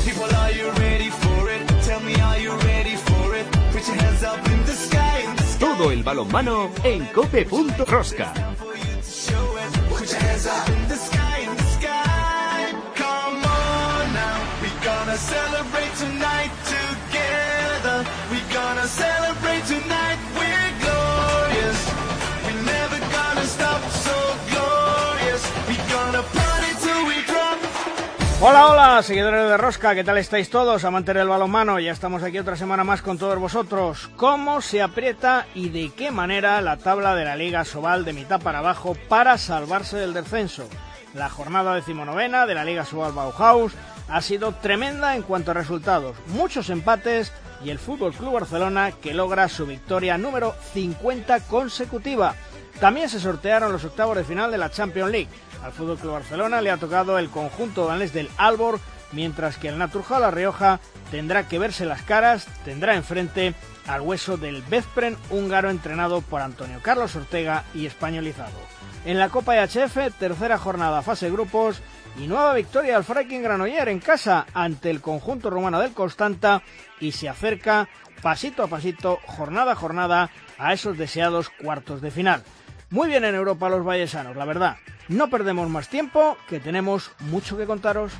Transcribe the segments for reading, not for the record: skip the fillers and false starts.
People, are you ready for it? Tell me, are you ready for it? Put your hands up in the sky, in the sky. Todo el balonmano en cope.rosca. Put your hands up in the sky, in the sky. Come on now, we're gonna celebrate tonight together. We're gonna celebrate tonight, we're glorious. We're never gonna stop, so glorious. We're gonna party till we drop. Hola, hola, seguidores de Rosca, ¿qué tal estáis todos? Amantes del balonmano, ya estamos aquí otra semana más con todos vosotros. ¿Cómo se aprieta y de qué manera la tabla de la Liga Asobal de mitad para abajo para salvarse del descenso? La jornada 19ª de la Liga Asobal Bauhaus ha sido tremenda en cuanto a resultados, muchos empates y el FC Barcelona que logra su victoria número 50 consecutiva. También se sortearon los octavos de final de la Champions League. Al FC Barcelona le ha tocado el conjunto danés del Aalborg, mientras que el Naturjala La Rioja tendrá que verse las caras, tendrá enfrente al hueso del Veszprém húngaro entrenado por Antonio Carlos Ortega y españolizado. En la Copa EHF, tercera jornada fase grupos y nueva victoria al Freiking Granollers en casa ante el conjunto rumano del Constanta y se acerca pasito a pasito, jornada a jornada, a esos deseados cuartos de final. Muy bien en Europa los vallesanos, la verdad. No perdemos más tiempo, que tenemos mucho que contaros.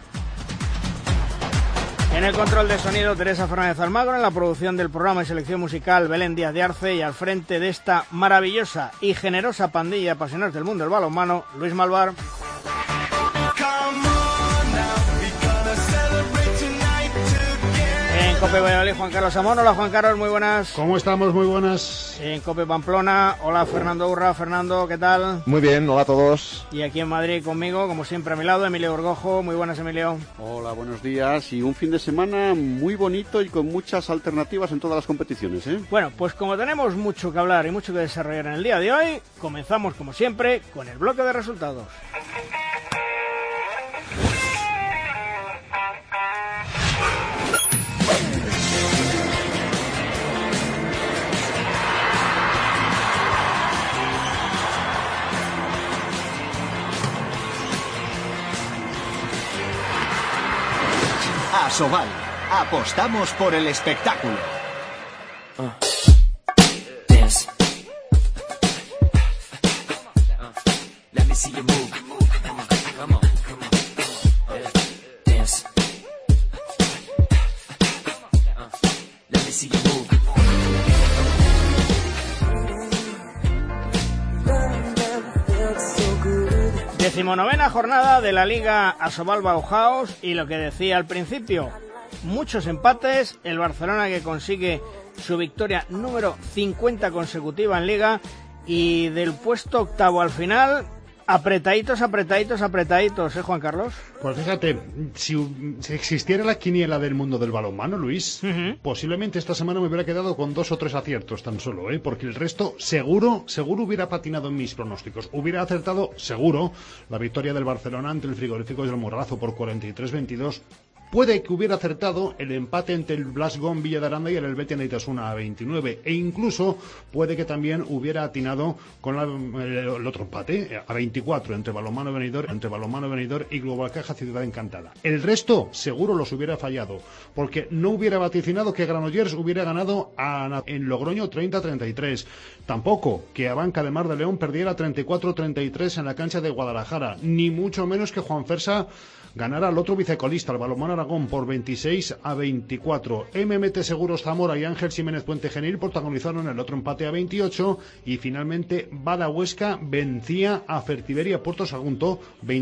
En el control de sonido, Teresa Fernández Almagro, en la producción del programa y selección musical, Belén Díaz de Arce, y al frente de esta maravillosa y generosa pandilla de apasionados del mundo del balonmano, Luis Malvar. En Cope Valladolid, Juan Carlos Amón. Hola, Juan Carlos, muy buenas. ¿Cómo estamos? Muy buenas. En Cope Pamplona, hola, Fernando Urra. Fernando, ¿qué tal? Muy bien, hola a todos. Y aquí en Madrid conmigo, como siempre a mi lado, Emilio Orgojo. Muy buenas, Emilio. Hola, buenos días. Y un fin de semana muy bonito y con muchas alternativas en todas las competiciones, ¿eh? Bueno, pues como tenemos mucho que hablar y mucho que desarrollar en el día de hoy, comenzamos como siempre con el bloque de resultados. Asobal, apostamos por el espectáculo. Dance. Let me see you move. Come on. Dance. Let me see you move. 19ª jornada de la Liga Asobal Bauhaus y lo que decía al principio, muchos empates, el Barcelona que consigue su victoria número 50 consecutiva en Liga y del puesto octavo al final, apretaditos, Juan Carlos. Pues fíjate, si existiera la quiniela del mundo del balonmano, Luis, posiblemente esta semana me hubiera quedado con 2 o 3 aciertos tan solo, porque el resto seguro hubiera patinado en mis pronósticos. Hubiera acertado seguro la victoria del Barcelona ante el Frigoríficos del Morrazo por 43-22. Puede que hubiera acertado el empate entre el Glasgow Villa de Aranda y el Helvetia Neitasuna a 29. E incluso puede que también hubiera atinado con el otro empate a 24 entre Balonmano Benidorm y Global Caja Ciudad Encantada. El resto seguro los hubiera fallado, porque no hubiera vaticinado que Granollers hubiera ganado en Logroño 30-33. Tampoco que Abanca de Mar de León perdiera 34-33 en la cancha de Guadalajara. Ni mucho menos que Juan Fersa ganará al otro vicecolista, el Balonmano Aragón, por 26-24. MMT Seguros Zamora y Ángel Jiménez Puente Genil protagonizaron el otro empate a 28 y finalmente Bada Huesca vencía a Fertiberia Puerto Sagunto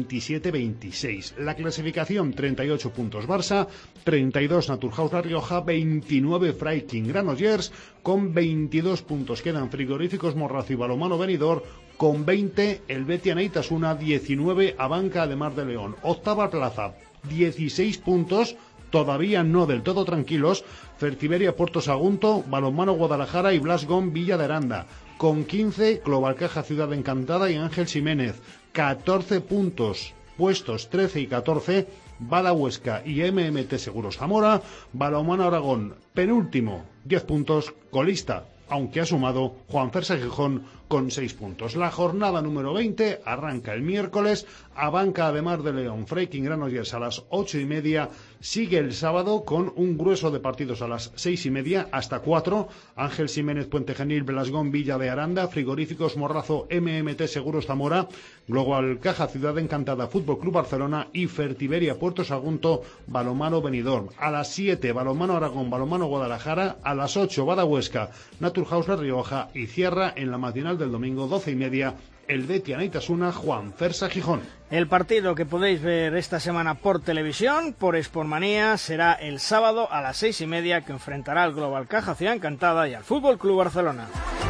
27-26. La clasificación: 38 puntos Barça, 32 Naturhaus La Rioja, 29 Freiking Granollers, con 22 puntos quedan Frigoríficos Morrazo y Balonmano Benidorm, con 20 el Betia Neitasuna, 19 Abanca de Mar de León. Octava plaza, 16 puntos, todavía no del todo tranquilos, Fertiberia Puerto Sagunto, Balonmano Guadalajara y Glasgow Villa de Aranda. Con 15 Global Caja Ciudad Encantada y Ángel Jiménez. 14 puntos, puestos 13 y 14, Bada Huesca y MMT Seguros Zamora. Balonmano Aragón, penúltimo, 10 puntos, colista, aunque ha sumado Juan Fersa Gijón con 6 puntos. La jornada número 20 arranca el miércoles. Abanca además de León, Freiking Granollers a las 8:30. Sigue el sábado con un grueso de partidos a las 6:30 hasta 4. Ángel Ximénez, Puente Genil, Belasgón, Villa de Aranda, Frigoríficos Morrazo, MMT Seguros Zamora, Global Caja Ciudad Encantada, Fútbol Club Barcelona y Fertiberia Puerto Sagunto, Balonmano Benidorm. A las 7, Balonmano Aragón, Balonmano Guadalajara. A las 8, Bada Huesca, Naturhaus La Rioja. Y cierra en la matinal del domingo 12:30 el Betia Neitasuna, Juan Fersa Gijón. El partido que podéis ver esta semana por televisión, por Sportmanía, será el sábado a las 6:30, que enfrentará al Global Caja Ciudad Encantada y al Fútbol Club Barcelona.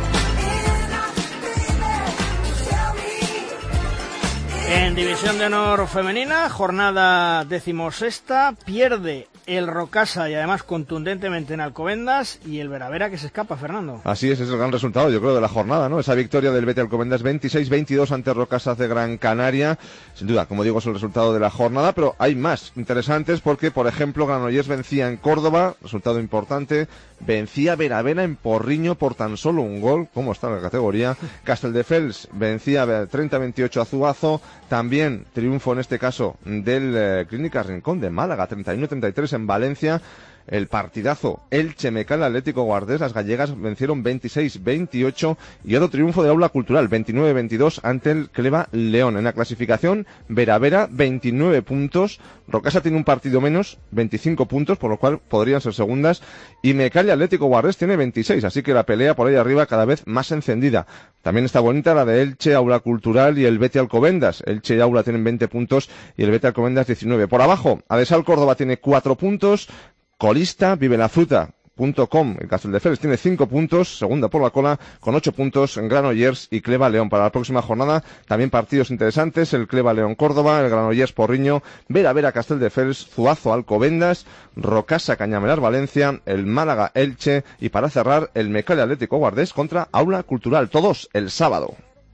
En División de Honor Femenina, jornada 16ª, pierde el Rocasa y además contundentemente en Alcobendas, y el Veravera que se escapa, Fernando. Así es el gran resultado, yo creo, de la jornada, ¿no? Esa victoria del Betis Alcobendas 26-22 ante Rocasa de Gran Canaria. Sin duda, como digo, es el resultado de la jornada, pero hay más interesantes porque, por ejemplo, Granollers vencía en Córdoba, resultado importante, vencía Veravera en Porriño por tan solo un gol, ¿cómo está la categoría? Casteldefels vencía 30-28 a Zuazo, también triunfo en este caso del Clínicas Rincón de Málaga, 31-33 en Valencia. El partidazo Elche Mecal Atlético Guardés, las gallegas vencieron 26-28, y otro triunfo de Aula Cultural 29-22 ante el Cleva León. En la clasificación, Veravera 29 puntos, Rocasa tiene un partido menos, 25 puntos, por lo cual podrían ser segundas, y Mecal y Atlético Guardés tiene 26, así que la pelea por ahí arriba cada vez más encendida. También está bonita la de Elche, Aula Cultural y el Betis Alcobendas. Elche y Aula tienen 20 puntos y el Betis Alcobendas 19. Por abajo, Adesal Córdoba tiene 4 puntos, colista vivelafruta.com, el Casteldefels tiene 5 puntos, segunda por la cola con 8 puntos en Granollers y Cleva León. Para la próxima jornada también partidos interesantes, el Cleva León Córdoba, el Granollers Porriño, Veravera Casteldefels, Zuazo Alcobendas, Rocasa Cañamelar Valencia, el Málaga Elche y para cerrar el Mecal Atlético Guardés contra Aula Cultural, todos el sábado.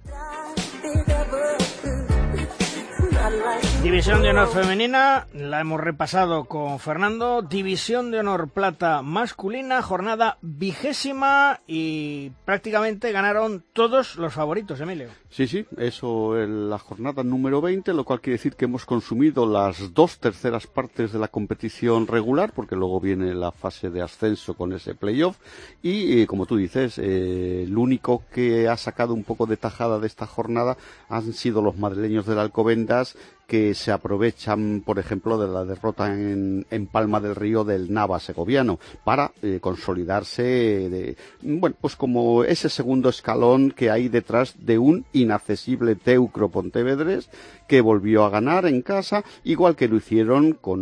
División de Honor Femenina, la hemos repasado con Fernando. División de Honor Plata Masculina, jornada 20ª, y prácticamente ganaron todos los favoritos, Emilio. Sí, eso es la jornada número 20, lo cual quiere decir que hemos consumido las 2/3 partes de la competición regular, porque luego viene la fase de ascenso con ese playoff, y como tú dices, el único que ha sacado un poco de tajada de esta jornada han sido los madrileños del Alcobendas, que se aprovechan, por ejemplo, de la derrota en Palma del Río del Nava segoviano para consolidarse, pues como ese segundo escalón que hay detrás de un inaccesible Teucro Pontevedrés, que volvió a ganar en casa, igual que lo hicieron con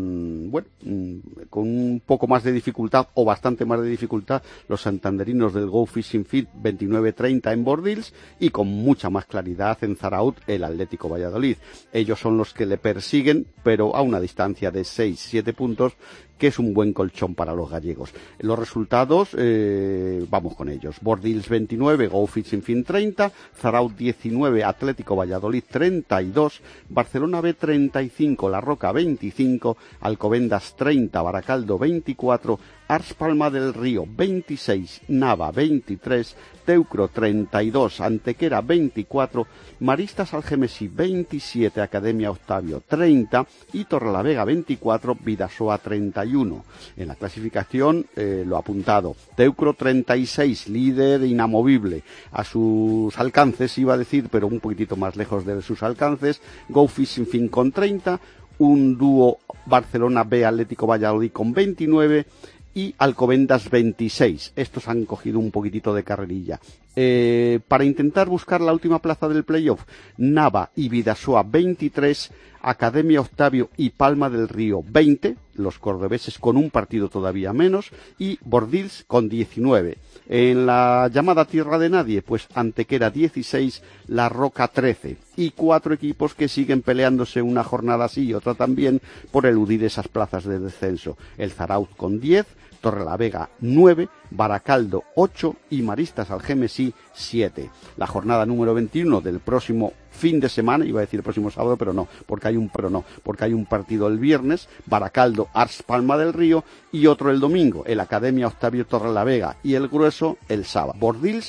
un poco más de dificultad, o bastante más de dificultad, los santanderinos del Go Fishing Fit 29-30 en Bordils, y con mucha más claridad en Zaraut el Atlético Valladolid. Ellos son los que le persiguen, pero a una distancia de 6-7 puntos, que es un buen colchón para los gallegos. Los resultados, vamos con ellos. Bordils 29, Go Fishing Fit 30, Zaraut 19, Atlético Valladolid 32, Barcelona B 35, La Roca 25, Alcobendas 30, Baracaldo 24, Ars Palma del Río 26, Nava 23, Teucro 32, Antequera 24, Maristas Algemesí 27, Academia Octavio 30 y Torrelavega 24, Vidasoa 31. En la clasificación, lo apuntado, Teucro 36, líder inamovible. A sus alcances, iba a decir, pero un poquitito más lejos de sus alcances, Go Fishing Fin con 30, un dúo Barcelona B Atlético Valladolid con 29, y Alcobendas 26. Estos han cogido un poquitito de carrerilla. Para intentar buscar la última plaza del playoff, Nava y Vidasoa 23, Academia Octavio y Palma del Río 20, los cordobeses con un partido todavía menos, y Bordils con 19. En la llamada tierra de nadie, pues Antequera 16, La Roca 13, y 4 equipos que siguen peleándose una jornada así y otra también por eludir esas plazas de descenso. El Zaraut con 10, Torrelavega 9, Baracaldo 8 y Maristas Algemesí 7. La jornada número 21 del próximo fin de semana, iba a decir el próximo sábado, pero no, porque hay un partido el viernes, Baracaldo, Ars Palma del Río, y otro el domingo, el Academia Octavio Torrelavega, y el grueso el sábado. Bordils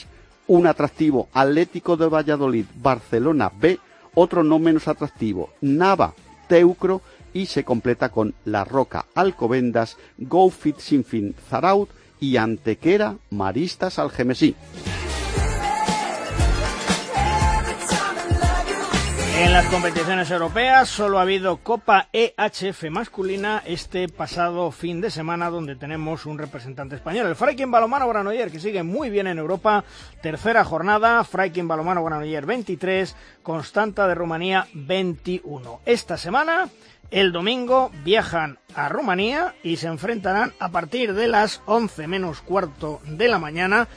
Un atractivo, Atlético de Valladolid, Barcelona B. Otro no menos atractivo, Nava, Teucro, y se completa con La Roca, Alcobendas, Go Fit Sinfín, Zaraut y Antequera, Maristas, Algemesí. En las competiciones europeas solo ha habido Copa EHF masculina este pasado fin de semana, donde tenemos un representante español, el Freikin Balonmano Granollers, que sigue muy bien en Europa. Tercera jornada, Freikin Balonmano Granollers 23, Constanta de Rumanía 21. Esta semana, el domingo, viajan a Rumanía y se enfrentarán a partir de las 11 menos cuarto de la mañana,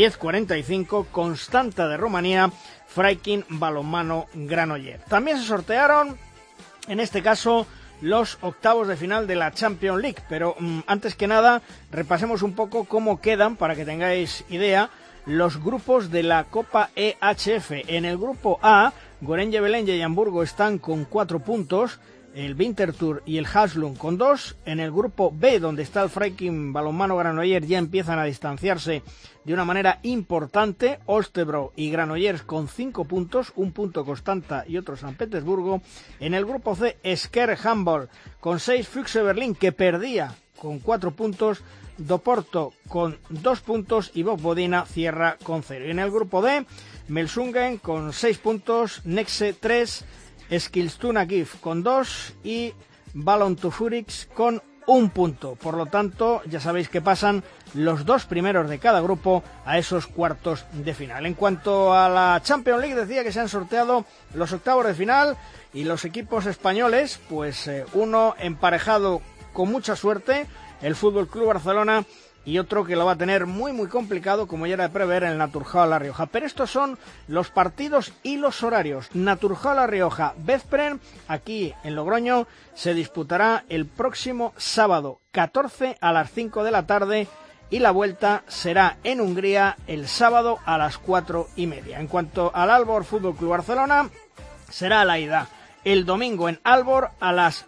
10:45, Constanta de Rumanía, Freikin Balonmano Granollers. También se sortearon, en este caso, los octavos de final de la Champions League, pero antes que nada repasemos un poco cómo quedan, para que tengáis idea, los grupos de la Copa EHF. En el grupo A, Gorenje Velenje y Hamburgo están con 4 puntos, el Winterthur y el Haslund con 2. En el grupo B, donde está el Freikin Balonmano Granollers, ya empiezan a distanciarse de una manera importante, Holstebro y Granollers con 5 puntos, un punto Constanta y otro San Petersburgo. En el grupo C, Sker Handball con 6, Füchse Berlín, que perdía, con 4 puntos, Doporto con 2 puntos y Vojvodina cierra con 0. Y en el grupo D, Melsungen con 6 puntos, Nexe 3, Eskilstuna GIF con 2 y Ballon to Furix con 1 punto. Por lo tanto, ya sabéis que pasan los 2 primeros de cada grupo a esos cuartos de final. En cuanto a la Champions League, decía que se han sorteado los octavos de final y los equipos españoles, pues uno emparejado con mucha suerte, el Fútbol Club Barcelona, y otro que lo va a tener muy muy complicado, como ya era de prever, en el Naturjao La Rioja. Pero estos son los partidos y los horarios. Naturjao La Rioja, Veszprém, aquí en Logroño, se disputará el próximo sábado 14 a las 5 de la tarde, y la vuelta será en Hungría el sábado a las 4:30. En cuanto al Aalborg Fútbol Club Barcelona, será la ida el domingo en Aalborg a las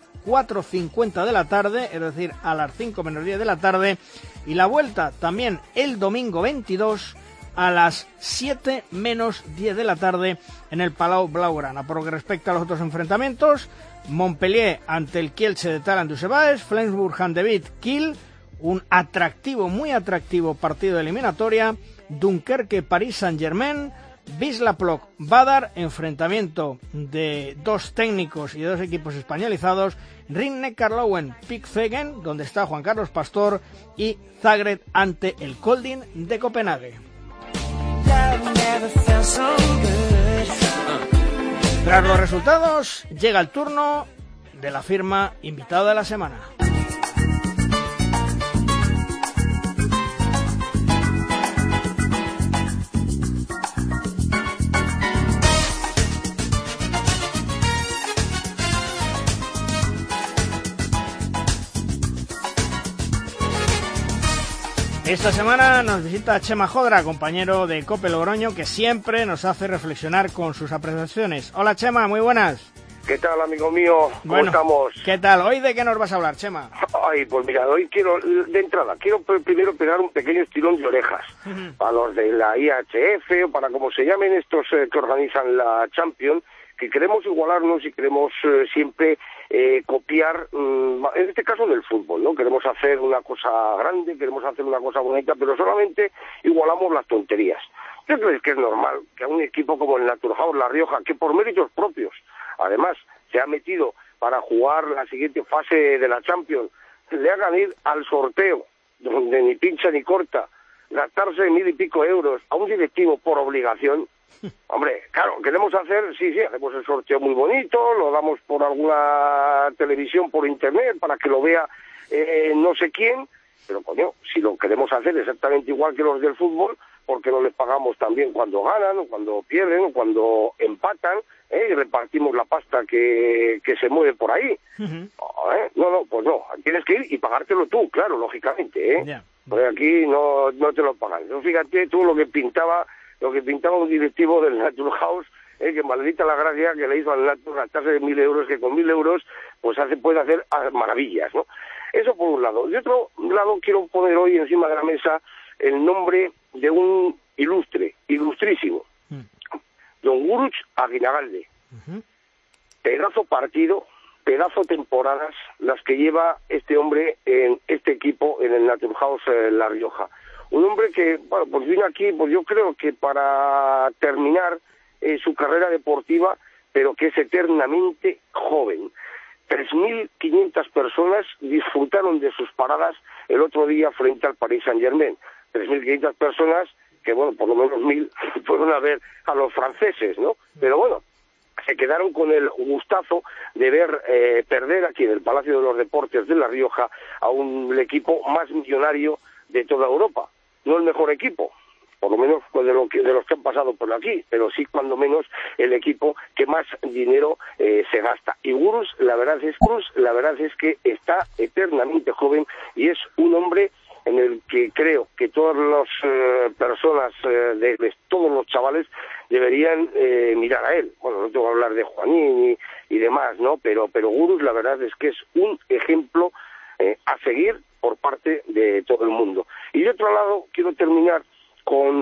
4:50 de la tarde, es decir, a las 5 menos 10 de la tarde, y la vuelta también el domingo 22 a las 7 menos 10 de la tarde en el Palau Blaugrana. Por lo que respecta a los otros enfrentamientos, Montpellier ante el Kielce de Talant Dusebaes, Flensburg-Handewitt Kiel, un atractivo, muy atractivo partido de eliminatoria, Dunkerque Paris Saint-Germain, Wisla Plock Badar, enfrentamiento de 2 técnicos y de 2 equipos españolizados, Rin-Neckar-Löwen Pickfegen, donde está Juan Carlos Pastor, y Zagreb ante el Kolding de Copenhague. Tras los resultados, llega el turno de la firma invitada de la semana. Esta semana nos visita Chema Jodra, compañero de COPE Logroño, que siempre nos hace reflexionar con sus apreciaciones. Hola Chema, muy buenas. ¿Qué tal, amigo mío? ¿Cómo estamos? ¿Qué tal? ¿Hoy de qué nos vas a hablar, Chema? Ay, pues mira, hoy quiero primero pegar un pequeño estirón de orejas a los de la IHF, o para como se llamen estos que organizan la Champions, que queremos igualarnos y queremos siempre copiar, en este caso del fútbol, ¿no? Queremos hacer una cosa grande, queremos hacer una cosa bonita, pero solamente igualamos las tonterías. ¿Qué crees que es normal que a un equipo como el Naturjao La Rioja, que por méritos propios, además, se ha metido para jugar la siguiente fase de la Champions, le hagan ir al sorteo, donde ni pincha ni corta, gastarse 1.000 y pico euros a un directivo por obligación? Hombre, claro, queremos hacer, sí, hacemos el sorteo muy bonito, lo damos por alguna televisión, por internet, para que lo vea no sé quién, pero coño, si lo queremos hacer exactamente igual que los del fútbol, ¿por qué no les pagamos también cuando ganan, o cuando pierden, o cuando empatan, y repartimos la pasta que se mueve por ahí? No, pues no, tienes que ir y pagártelo tú, claro, lógicamente, Yeah. Porque aquí no te lo pagan. Fíjate tú lo que pintaba un directivo del Naturhaus, que maldita la gracia que le hizo al Natur gastarse de 1.000 euros, que con 1.000 euros pues puede hacer maravillas, ¿no? Eso por un lado. De otro lado, quiero poner hoy encima de la mesa el nombre de un ilustrísimo, don Guruch Aguinagalde. Pedazo partido, pedazo temporadas las que lleva este hombre en este equipo, en el Naturhaus La Rioja. Un hombre que, bueno, pues vino aquí, pues yo creo que para terminar su carrera deportiva, pero que es eternamente joven. 3.500 personas disfrutaron de sus paradas el otro día frente al Paris Saint-Germain. 3.500 personas que, bueno, por lo menos 1.000 fueron a ver a los franceses, ¿no? Pero bueno, se quedaron con el gustazo de ver perder aquí en el Palacio de los Deportes de La Rioja a el equipo más millonario de toda Europa. No el mejor equipo, por lo menos de los que han pasado por aquí, pero sí cuando menos el equipo que más dinero se gasta. Y Guruch, la verdad es que está eternamente joven y es un hombre en el que creo que todas las personas, todos los chavales deberían mirar a él. Bueno, no tengo que hablar de Juanín y demás, ¿no? Pero Guruch, la verdad es que es un ejemplo a seguir por parte de todo el mundo. Y de otro lado, quiero terminar con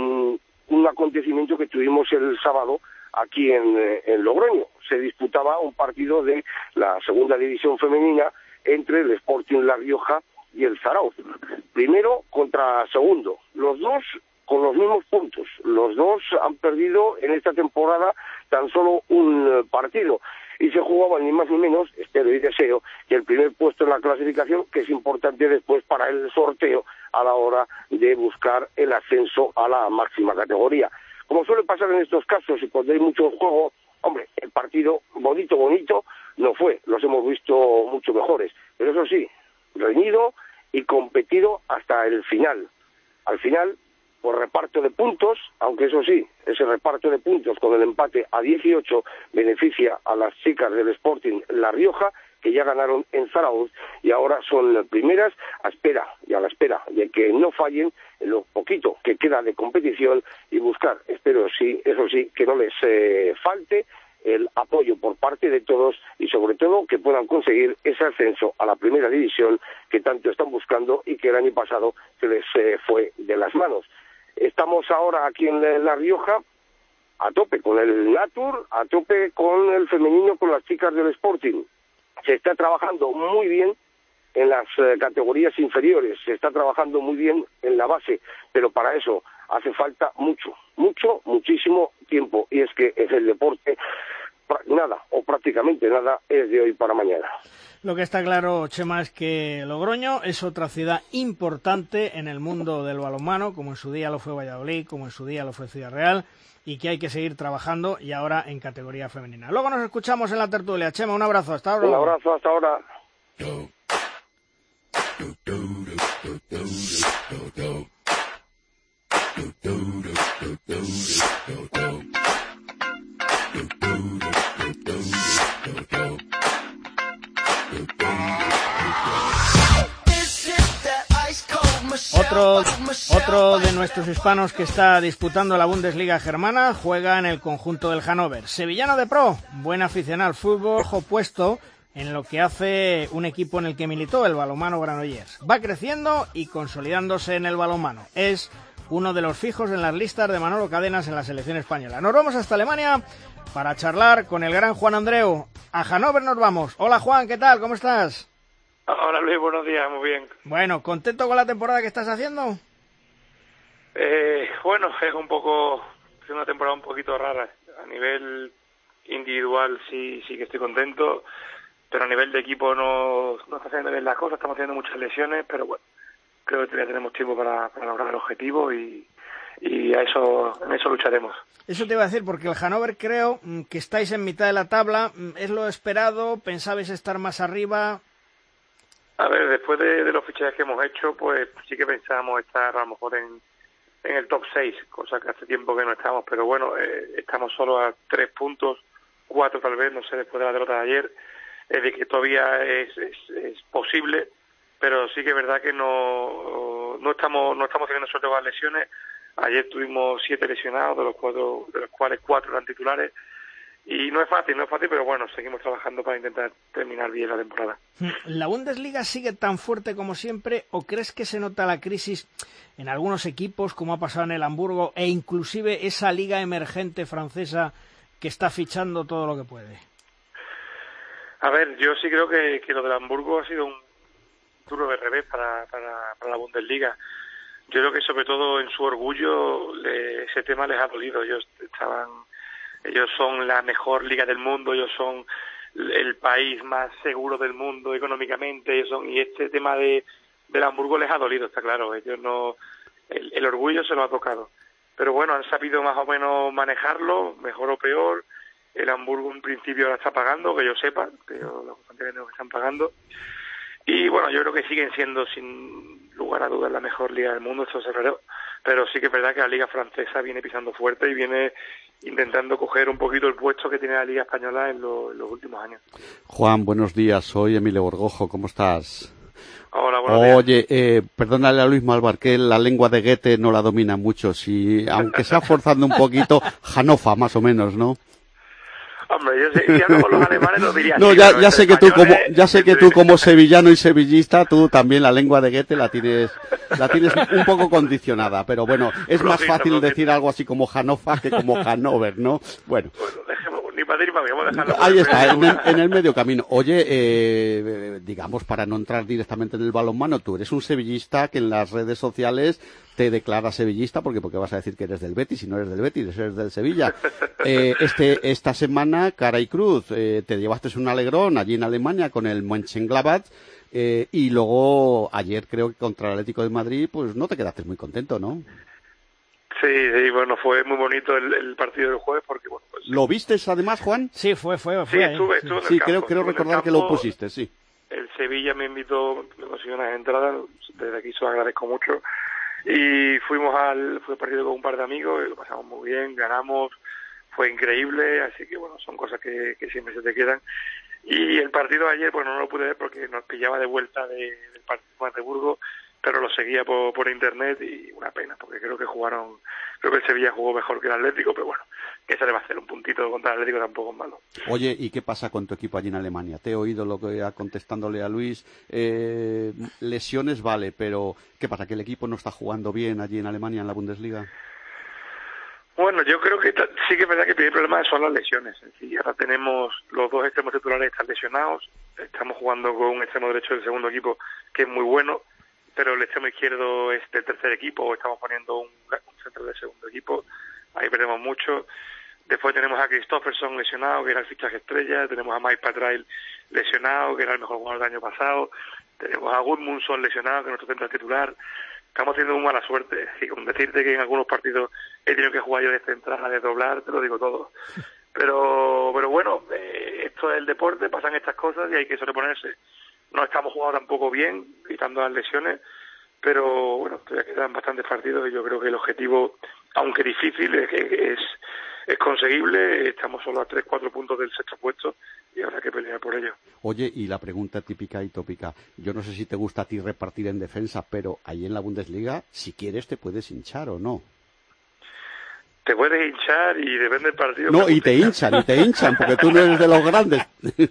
un acontecimiento que tuvimos el sábado aquí en Logroño. Se disputaba un partido de la segunda división femenina entre el Sporting La Rioja y el Zarauz. Primero contra segundo. Los dos con los mismos puntos. Los dos han perdido en esta temporada tan solo un partido. Y se jugaba ni más ni menos, espero y deseo, que el primer puesto en la clasificación, que es importante después para el sorteo a la hora de buscar el ascenso a la máxima categoría. Como suele pasar en estos casos y cuando hay mucho juego, hombre, el partido bonito no fue, los hemos visto mucho mejores, pero eso sí, reñido y competido hasta el final. Al final, por reparto de puntos, aunque eso sí, ese reparto de puntos con el empate a 18 beneficia a las chicas del Sporting La Rioja, que ya ganaron en Zarauz y ahora son primeras a la espera de que no fallen en lo poquito que queda de competición y buscar, espero sí, eso sí, que no les falte el apoyo por parte de todos y sobre todo que puedan conseguir ese ascenso a la primera división que tanto están buscando y que el año pasado se les fue de las manos. Estamos ahora aquí en La Rioja a tope con el Natur, a tope con el femenino, con las chicas del Sporting. Se está trabajando muy bien en las categorías inferiores, se está trabajando muy bien en la base, pero para eso hace falta muchísimo tiempo, y es que en el deporte nada, o prácticamente nada, es de hoy para mañana. Lo que está claro, Chema, es que Logroño es otra ciudad importante en el mundo del balonmano, como en su día lo fue Valladolid, como en su día lo fue Ciudad Real, y que hay que seguir trabajando, y ahora en categoría femenina. Luego nos escuchamos en la tertulia. Chema, un abrazo, hasta ahora. Un abrazo, hasta ahora. Otro de nuestros hispanos que está disputando la Bundesliga germana juega en el conjunto del Hannover. Sevillano de pro, buen aficionado al fútbol, ojo puesto en lo que hace un equipo en el que militó, el balonmano Granollers. Va creciendo y consolidándose en el balonmano. Es uno de los fijos en las listas de Manolo Cadenas en la selección española. Nos vamos hasta Alemania para charlar con el gran Juan Andreu. A Hannover nos vamos. Hola Juan, ¿qué tal? ¿Cómo estás? Hola Luis, buenos días, muy bien. Bueno, ¿contento con la temporada que estás haciendo? Bueno, es una temporada un poquito rara. A nivel individual sí que estoy contento, pero a nivel de equipo no está haciendo bien las cosas, estamos teniendo muchas lesiones, pero bueno, creo que todavía tenemos tiempo para lograr el objetivo y en eso lucharemos. Eso te iba a decir, porque el Hannover creo que estáis en mitad de la tabla, ¿es lo esperado? ¿Pensabais estar más arriba? A ver, después de los fichajes que hemos hecho, pues sí que pensábamos estar a lo mejor en el top 6, cosa que hace tiempo que no estamos, pero bueno, estamos solo a 3 puntos, 4 tal vez, no sé, después de la derrota de ayer, de que todavía es posible, pero sí que es verdad que no estamos teniendo suerte con las lesiones. Ayer tuvimos 7 lesionados, de los cuales 4 eran titulares, Y no es fácil, pero bueno, seguimos trabajando para intentar terminar bien la temporada. ¿La Bundesliga sigue tan fuerte como siempre o crees que se nota la crisis en algunos equipos, como ha pasado en el Hamburgo, e inclusive esa liga emergente francesa que está fichando todo lo que puede? A ver, yo sí creo que lo del Hamburgo ha sido un duro de revés para la Bundesliga. Yo creo que sobre todo en su orgullo ese tema les ha dolido. Ellos son la mejor liga del mundo, ellos son el país más seguro del mundo económicamente, y este tema del Hamburgo les ha dolido, está claro. Ellos no, el orgullo se lo ha tocado. Pero bueno, han sabido más o menos manejarlo, mejor o peor. El Hamburgo en principio ahora está pagando, que yo sepa, que los constantes que están pagando. Y bueno, yo creo que siguen siendo sin lugar a dudas la mejor liga del mundo, esto es raro. Pero sí que es verdad que la liga francesa viene pisando fuerte y viene intentando coger un poquito el puesto que tiene la liga española en los últimos años. Juan, buenos días, soy Emilio Borgojo, ¿cómo estás? Hola, buenos días. Oye, perdónale a Luis Malvar que la lengua de Goethe no la domina mucho, si aunque sea forzando un poquito, Hannover más o menos, ¿no? Hombre, yo sé, si hablo con los alemanes lo diría no, así, ya sé que tú como sevillano y sevillista, tú también la lengua de Goethe la tienes un poco condicionada, pero bueno, es más fácil decir algo así como Hannover que como Hannover, ¿no? Bueno, dejemos ni para ti ni para mí, vamos a dejarlo. Ahí está, en el medio camino. Oye, digamos, para no entrar directamente en el balonmano, tú eres un sevillista que en las redes sociales te declaras sevillista, porque vas a decir que eres del Betis, si no eres del Betis, eres del Sevilla. Esta semana, cara y cruz, te llevaste un alegrón allí en Alemania con el Mönchengladbach, y luego ayer creo que contra el Atlético de Madrid, pues no te quedaste muy contento, ¿no? Sí, bueno, fue muy bonito el partido del jueves porque, bueno, pues... ¿Lo vistes además, Juan? Sí, fue. Sí, estuve en el sí, campo. Creo recordar que lo pusiste, sí. El Sevilla me invitó, me consiguió unas entradas, desde aquí se lo agradezco mucho, y fui al partido con un par de amigos y lo pasamos muy bien, ganamos, fue increíble, así que bueno, son cosas que siempre se te quedan. Y el partido de ayer, pues no lo pude ver porque nos pillaba de vuelta del partido de Magdeburgo, pero lo seguía por internet y una pena, porque creo que el Sevilla jugó mejor que el Atlético, pero bueno, que se le va a hacer un puntito contra el Atlético, tampoco es malo. Oye, ¿y qué pasa con tu equipo allí en Alemania? Te he oído lo que contestándole a Luis, lesiones vale, pero ¿qué pasa? ¿Que el equipo no está jugando bien allí en Alemania en la Bundesliga? Bueno, yo creo que sí que es verdad que el primer problema son las lesiones. Es decir, ahora tenemos los dos extremos titulares están lesionados, estamos jugando con un extremo derecho del segundo equipo que es muy bueno, pero el extremo izquierdo es del tercer equipo, o estamos poniendo un centro del segundo equipo, ahí perdemos mucho. Después tenemos a Christopherson lesionado, que era el fichaje estrella, tenemos a Mike Patrail lesionado, que era el mejor jugador del año pasado, tenemos a Gudmundsson lesionado, que es nuestro centro titular. Estamos teniendo muy mala suerte, y con decirte que en algunos partidos he tenido que jugar yo de central, a desdoblar, te lo digo todo. Pero bueno, esto es el deporte, pasan estas cosas y hay que sobreponerse. No estamos jugando tampoco bien, quitando las lesiones, pero bueno, todavía quedan bastantes partidos y yo creo que el objetivo, aunque difícil, es conseguible. Estamos solo a 3-4 puntos del sexto puesto y habrá que pelear por ello. Oye, y la pregunta típica y tópica, yo no sé si te gusta a ti repartir en defensa, pero ahí en la Bundesliga, si quieres, te puedes hinchar o no. Te puedes hinchar y depende del partido. No, y te hinchan, porque tú no eres de los grandes.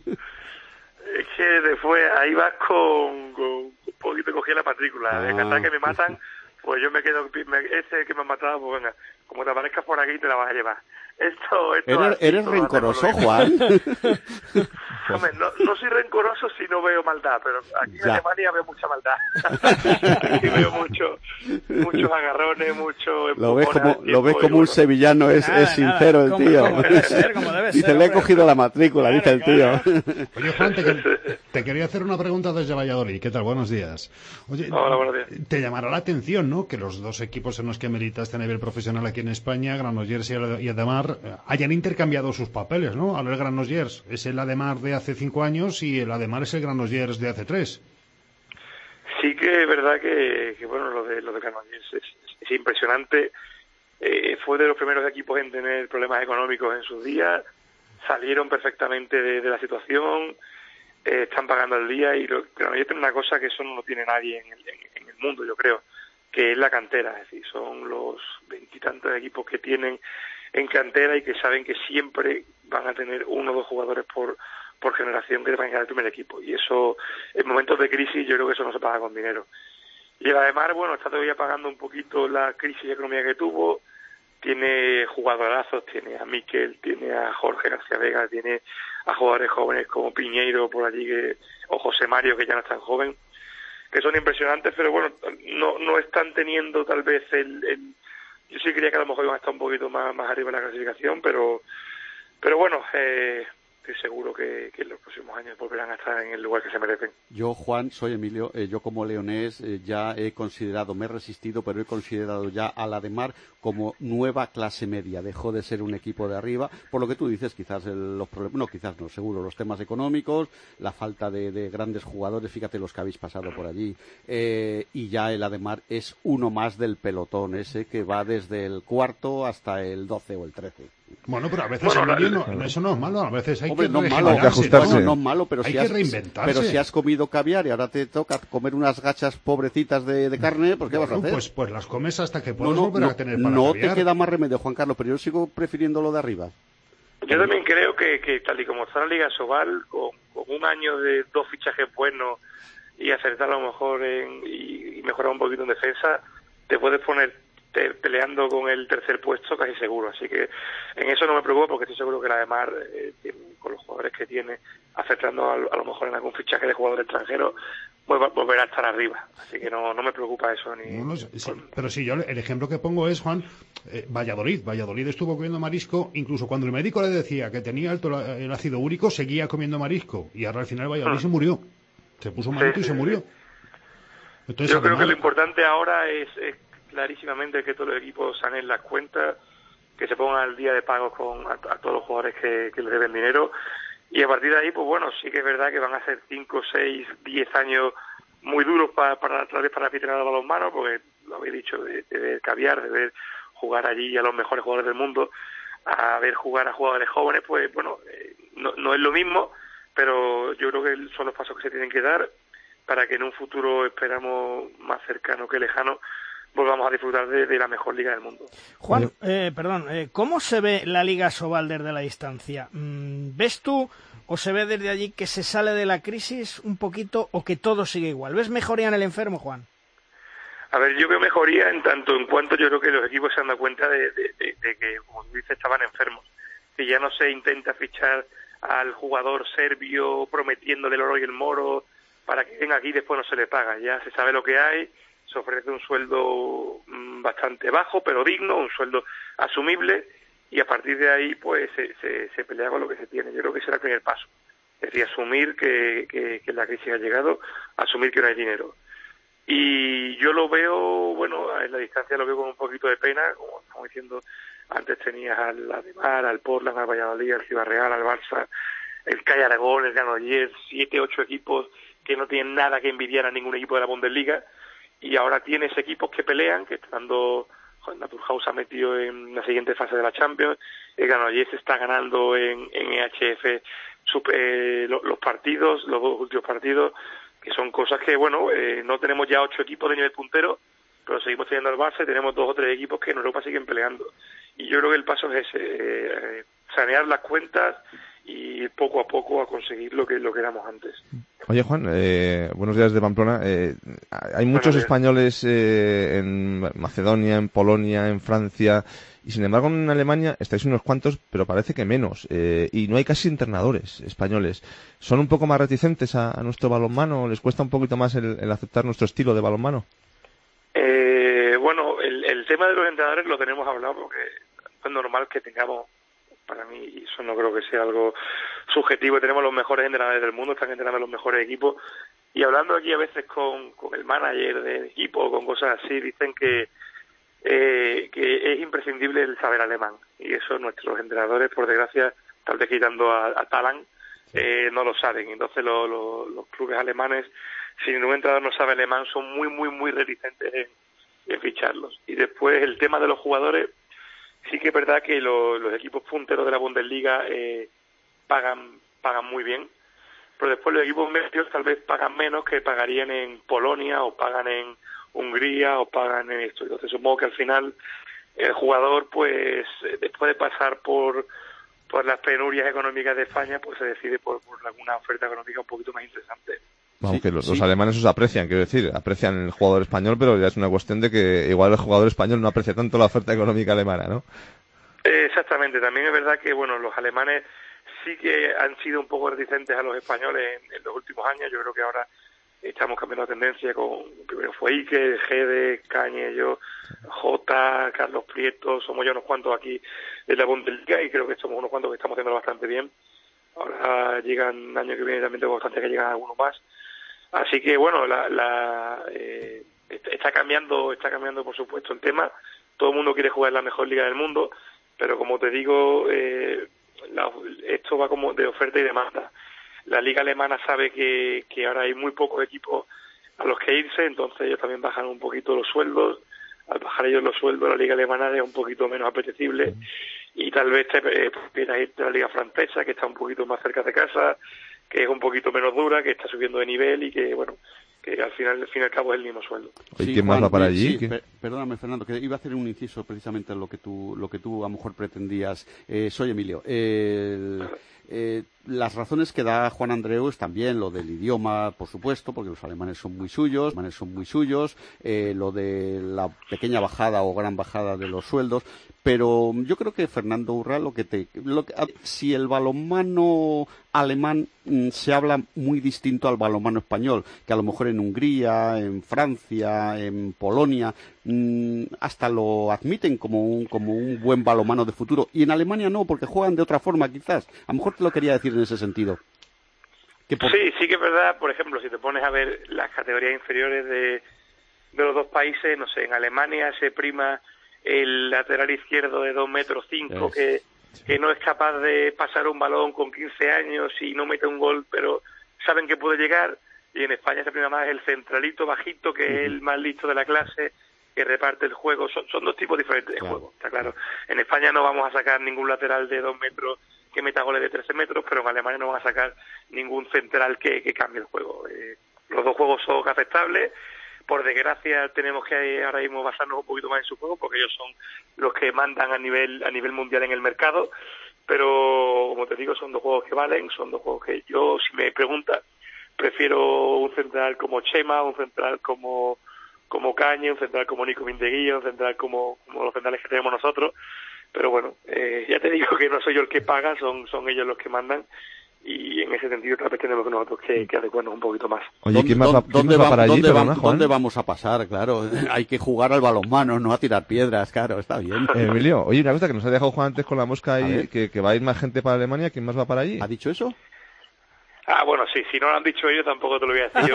Es que después ahí vas con un poquito, cogí la matrícula. De cantar que me matan, pues yo me quedo, ese que me ha matado, pues venga, como te aparezcas por aquí te la vas a llevar. Eres rencoroso, Juan. Hombre, no soy rencoroso si no veo maldad, pero aquí en Alemania veo mucha maldad. Aquí veo muchos agarrones, mucho lo ves como un sevillano, es sincero el tío. Como debe ser, dice, le he cogido la matrícula, dice el tío. Oye, Juan, te quería hacer una pregunta desde Valladolid. ¿Qué tal? Buenos días. Oye, hola, buenos días. Te llamará la atención, ¿no?, que los dos equipos en los que militaste a nivel profesional aquí en España, Granollers y Ademar, hayan intercambiado sus papeles, ¿no? Ahora el Granollers es el Ademar de hace 5 años y el Ademar es el Granollers de hace 3. Sí que es verdad que bueno, lo de Granollers es impresionante. Fue de los primeros equipos en tener problemas económicos en sus días, salieron perfectamente de la situación, están pagando al día, y Granollers tiene una cosa que eso no lo tiene nadie en el mundo, yo creo, que es la cantera. Es decir, son los 20 y tantos equipos que tienen en cantera y que saben que siempre van a tener 1 o 2 jugadores por generación que van a quedar el primer equipo. Y eso, en momentos de crisis, yo creo que eso no se paga con dinero. Y el Ademar, bueno, está todavía pagando un poquito la crisis económica que tuvo. Tiene jugadorazos, tiene a Miquel, tiene a Jorge García Vega, tiene a jugadores jóvenes como Piñeiro por allí, o José Mario, que ya no es tan joven, que son impresionantes, pero bueno, no están teniendo tal vez yo sí creía que a lo mejor iban a estar un poquito más arriba en la clasificación, pero bueno, estoy seguro que en los próximos años volverán a estar en el lugar que se merecen. Yo, Juan, soy Emilio, yo como leonés ya he considerado, me he resistido, pero he considerado ya al Ademar como nueva clase media. Dejó de ser un equipo de arriba, por lo que tú dices, quizás los problemas, no, quizás no, seguro, los temas económicos, la falta de grandes jugadores, fíjate los que habéis pasado por allí, y ya el Ademar es uno más del pelotón, ese que va desde el 4º hasta el 12 o el 13. Bueno, pero a veces, Emilio, eso no es malo, a veces hay que ajustarse. No es malo, pero hay que reinventarse. Pero si has comido caviar y ahora te toca comer unas gachas pobrecitas de carne, pues ¿qué vas a hacer? Pues las comes hasta que puedas volver a tener para No caviar. te queda más remedio, Juan Carlos, pero yo sigo prefiriendo lo de arriba. Yo también creo que tal y como está la Liga Sobal, con un año de 2 fichajes buenos y acertar a lo mejor y mejorar un poquito en defensa, te puedes poner peleando con el 3er puesto casi seguro, así que en eso no me preocupa porque estoy seguro que la Ademar con los jugadores que tiene, acertando a lo mejor en algún fichaje de jugador extranjero, volverá a estar arriba, así que no me preocupa eso pero sí, yo el ejemplo que pongo es, Juan, Valladolid estuvo comiendo marisco, incluso cuando el médico le decía que tenía alto el ácido úrico, seguía comiendo marisco, y ahora al final Valladolid se murió, se puso malito y se murió. Entonces, yo creo que lo importante ahora es clarísimamente que todos los equipos sanen las cuentas, que se pongan al día de pagos a todos los jugadores que les deben dinero, y a partir de ahí, pues bueno, sí que es verdad que van a ser 5, 6, 10 años muy duros para el aficionado de balonmano, porque lo habéis dicho, de ver caviar, de ver jugar allí a los mejores jugadores del mundo, a ver jugar a jugadores jóvenes, pues bueno, no es lo mismo, pero yo creo que son los pasos que se tienen que dar para que en un futuro, esperamos más cercano que lejano, volvamos a disfrutar de la mejor liga del mundo. Juan, ¿cómo se ve la Liga Sobal desde la distancia? ¿Ves tú o se ve desde allí que se sale de la crisis un poquito o que todo sigue igual? ¿Ves mejoría en el enfermo, Juan? A ver, yo veo mejoría en cuanto yo creo que los equipos se han dado cuenta de que, como tú dices, estaban enfermos. Que ya no se intenta fichar al jugador serbio prometiéndole el oro y el moro para que venga aquí y después no se le paga. Ya se sabe lo que hay, se ofrece un sueldo bastante bajo, pero digno, un sueldo asumible, y a partir de ahí pues se pelea con lo que se tiene. Yo creo que ese era el primer paso. Es decir, asumir que la crisis ha llegado, asumir que no hay dinero. Y yo lo veo, bueno, en la distancia lo veo con un poquito de pena, como estamos diciendo, antes tenías al Ademar, al Portland, al Valladolid, al Ciudad Real, al Barça, el CAI Aragón, el Granollers, 7, 8 equipos que no tienen nada que envidiar a ningún equipo de la Bundesliga, y ahora tienes equipos que pelean, que estando Naturhaus ha metido en la siguiente fase de la Champions, el Granollers está ganando en EHF los partidos, los 2 últimos partidos, que son cosas que, bueno, no tenemos ya 8 equipos de nivel puntero, pero seguimos teniendo al Barça y tenemos 2 o 3 equipos que en Europa siguen peleando. Y yo creo que el paso es ese, sanear las cuentas y poco a poco a conseguir lo que éramos antes. Oye, Juan, buenos días de Pamplona. Hay muchos españoles en Macedonia, en Polonia, en Francia, y sin embargo en Alemania estáis unos cuantos, pero parece que menos, y no hay casi entrenadores españoles. ¿Son un poco más reticentes a nuestro balonmano? ¿Les cuesta un poquito más el aceptar nuestro estilo de balonmano? Bueno, el tema de los entrenadores lo tenemos hablado porque es normal que tengamos, para mí, y eso no creo que sea algo subjetivo, tenemos los mejores entrenadores del mundo, están entrenando los mejores equipos, y hablando aquí a veces con el manager del equipo, con cosas así, dicen que es imprescindible el saber alemán, y eso nuestros entrenadores, por desgracia, tal vez quitando a Talan, no lo saben. Entonces los clubes alemanes, si un entrenador no sabe alemán, son muy, muy, muy reticentes en ficharlos. Y después el tema de los jugadores, sí que es verdad que los equipos punteros de la Bundesliga pagan muy bien, pero después los equipos medios tal vez pagan menos que pagarían en Polonia o pagan en Hungría o pagan en esto. Entonces supongo que al final el jugador, pues después de pasar por las penurias económicas de España, pues se decide por alguna oferta económica un poquito más interesante. Aunque los alemanes os aprecian, quiero decir, aprecian el jugador español, pero ya es una cuestión de que igual el jugador español no aprecia tanto la oferta económica alemana, ¿no? Exactamente, también es verdad que bueno, los alemanes sí que han sido un poco reticentes a los españoles en los últimos años. Yo creo que ahora estamos cambiando la tendencia primero fue Iker, Gede, Cañe, yo, Jota, Carlos Prieto, somos ya unos cuantos aquí en la Bundesliga y creo que somos unos cuantos que estamos haciendo bastante bien. Ahora llegan el año que viene también tengo bastante que llegan algunos más. Así que bueno, está cambiando por supuesto el tema. Todo el mundo quiere jugar en la mejor liga del mundo, pero como te digo, esto va como de oferta y demanda. La liga alemana sabe que ahora hay muy pocos equipos a los que irse, entonces ellos también bajan un poquito los sueldos. Al bajar ellos los sueldos, la liga alemana es un poquito menos apetecible y tal vez te quieras irte a la liga francesa, que está un poquito más cerca de casa, que es un poquito menos dura, que está subiendo de nivel y que, bueno, que al fin y al cabo es el mismo sueldo. ¿Y quién más va para allí? Sí, perdóname, Fernando, que iba a hacer un inciso precisamente en lo que tú a lo mejor pretendías. Soy Emilio. Las razones que da Juan Andreu es también lo del idioma, por supuesto, porque los alemanes son muy suyos, lo de la pequeña bajada o gran bajada de los sueldos, pero yo creo que Fernando Urra, si el balonmano alemán se habla muy distinto al balonmano español, que a lo mejor en Hungría, en Francia, en Polonia, hasta lo admiten como un buen balonmano de futuro, y en Alemania no, porque juegan de otra forma quizás. A lo mejor te lo quería decir en ese sentido. Sí que es verdad. Por ejemplo, si te pones a ver las categorías inferiores de los dos países, no sé, en Alemania se prima el lateral izquierdo de 2,5 metros que no es capaz de pasar un balón con 15 años y no mete un gol, pero saben que puede llegar, y en España se prima más el centralito bajito, que es el más listo de la clase, que reparte el juego. Son dos tipos diferentes de juego, está claro. En España no vamos a sacar ningún lateral de 2 metros que meta goles de 13 metros, pero en Alemania no van a sacar ningún central que cambie el juego. Los dos juegos son aceptables. Por desgracia tenemos que ahora mismo basarnos un poquito más en su juego, porque ellos son los que mandan a nivel mundial en el mercado, pero como te digo, son dos juegos que valen, son dos juegos que yo, si me preguntas, prefiero un central como Chema, un central como Cañe, un central como Nico Mindeguilla, un central como los centrales que tenemos nosotros. Pero bueno, ya te digo que no soy yo el que paga, son ellos los que mandan, y en ese sentido tal vez tenemos nosotros que adecuarnos un poquito más. Oye, ¿quién va para allí? ¿Dónde vamos a pasar? Claro, hay que jugar al balonmano, no a tirar piedras, claro, está bien. Emilio, oye, una cosa que nos ha dejado Juan antes con la mosca ahí, que va a ir más gente para Alemania, ¿quién más va para allí? ¿Ha dicho eso? Bueno, sí, si no lo han dicho ellos tampoco te lo voy a decir yo.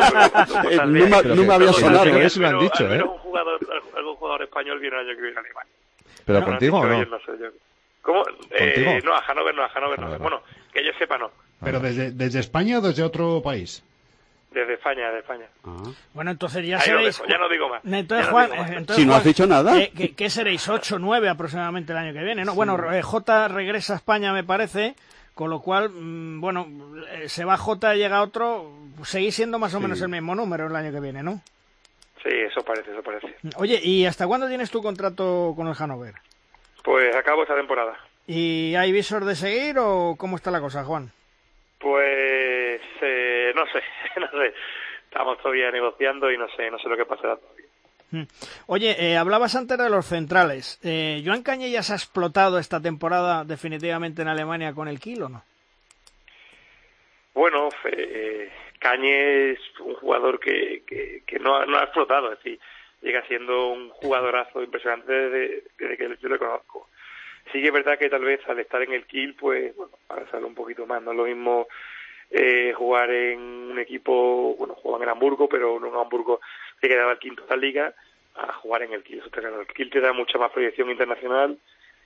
No me había sonado. Creo que sí lo han dicho, algún jugador español viene el año que viene a Alemania. ¿Pero contigo o no? No sé yo. ¿Cómo? No, a Hannover no. Bueno, que yo sepa no. ¿Pero desde España o desde otro país? Desde España. Bueno, entonces ya seréis... Ya no digo más. Entonces, Juan, si no has dicho nada. ¿Qué seréis? 8 o 9 aproximadamente el año que viene, ¿no? Sí. Bueno, Jota regresa a España, me parece, con lo cual, bueno, se va Jota, llega otro, seguís siendo más o menos el mismo número el año que viene, ¿no? Sí, eso parece. Oye, ¿y hasta cuándo tienes tu contrato con el Hannover? Pues acabo esta temporada. ¿Y hay visor de seguir o cómo está la cosa, Juan? Pues no sé. Estamos todavía negociando y no sé lo que pasará todavía. Oye, hablabas antes de los centrales. ¿Joan Cañe ya se ha explotado esta temporada definitivamente en Alemania con el Kiel o no? Bueno, Cañe es un jugador que no ha explotado, es decir, llega siendo un jugadorazo impresionante desde que yo lo conozco. Sí que es verdad que tal vez al estar en el Kiel, pues, bueno, para saber un poquito más, no es lo mismo jugar en un equipo, bueno, juegan en Hamburgo, pero no en Hamburgo que quedaba el quinto de la liga, a jugar en el Kiel. El Kiel te da mucha más proyección internacional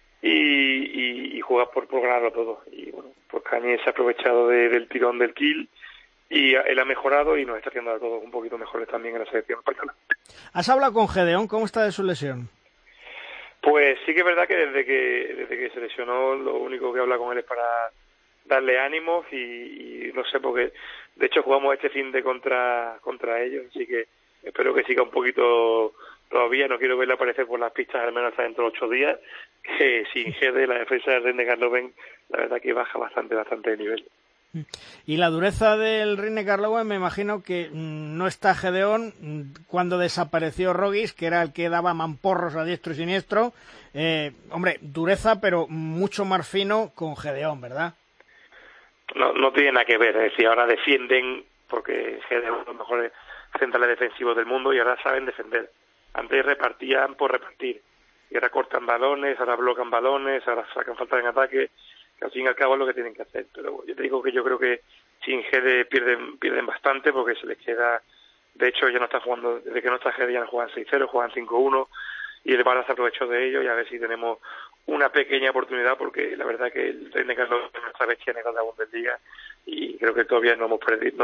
y juegas por ganarlo todo. Y bueno, pues Cañe se ha aprovechado del tirón del Kiel y él ha mejorado y nos está haciendo a todos un poquito mejores también en la selección española. ¿Has hablado con Gedeón? ¿Cómo está de su lesión? Pues sí que es verdad que desde que se lesionó, lo único que habla con él es para darle ánimos y no sé, porque de hecho jugamos este fin de contra ellos, así que espero que siga un poquito todavía no quiero verla aparecer por las pistas al menos hasta dentro de 8 días, que sin Gede la defensa del Rhein-Neckar-Löwen la verdad que baja bastante de nivel. Y la dureza del Rhein-Neckar-Löwen, me imagino que no está Gedeón cuando desapareció Rogis, que era el que daba mamporros a diestro y siniestro. Hombre, dureza, pero mucho más fino con Gedeón, ¿verdad? No tiene nada que ver, es decir, ahora defienden, porque Gedeón es los mejores centrales defensivos del mundo y ahora saben defender. Antes repartían por repartir, y ahora cortan balones, ahora bloquean balones, ahora sacan falta en ataque, que al fin y al cabo es lo que tienen que hacer. Pero yo te digo que yo creo que sin Gede pierden bastante, porque se les queda, de hecho ya no está jugando, desde que no está Gede ya no juegan 6-0, juegan 5-1, y el Barça aprovechó de ello, y a ver si tenemos una pequeña oportunidad, porque la verdad que el Rhein-Neckar-Löwen es nuestra bestia negra de la Bundesliga, y creo que todavía no hemos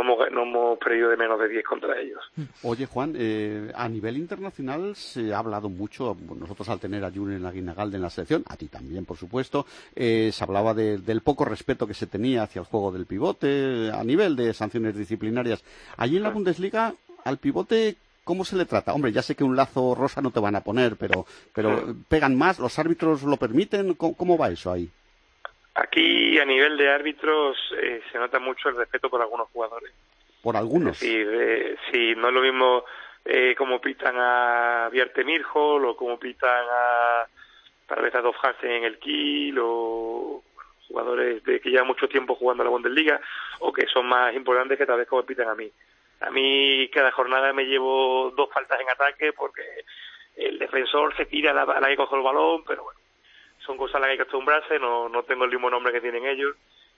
perdido de menos de 10 contra ellos. Oye, Juan, a nivel internacional se ha hablado mucho, nosotros al tener a Julen Aguinagalde en la selección, a ti también, por supuesto, se hablaba del poco respeto que se tenía hacia el juego del pivote, a nivel de sanciones disciplinarias. Allí en la Bundesliga, al pivote, ¿cómo se le trata? Hombre, ya sé que un lazo rosa no te van a poner, pero pegan más, los árbitros lo permiten, ¿cómo va eso ahí? Aquí, a nivel de árbitros, se nota mucho el respeto por algunos jugadores. ¿Por algunos? Es decir, sí, no es lo mismo como pitan a Bjarte Mirhol o como pitan a Parvez Hansen en el Kiel, o jugadores que llevan mucho tiempo jugando a la Bundesliga, o que son más importantes que tal vez como pitan a mí. A mí cada jornada me llevo 2 faltas en ataque porque el defensor se tira a la que coge el balón, pero bueno, son cosas a las que hay que acostumbrarse, no tengo el mismo nombre que tienen ellos,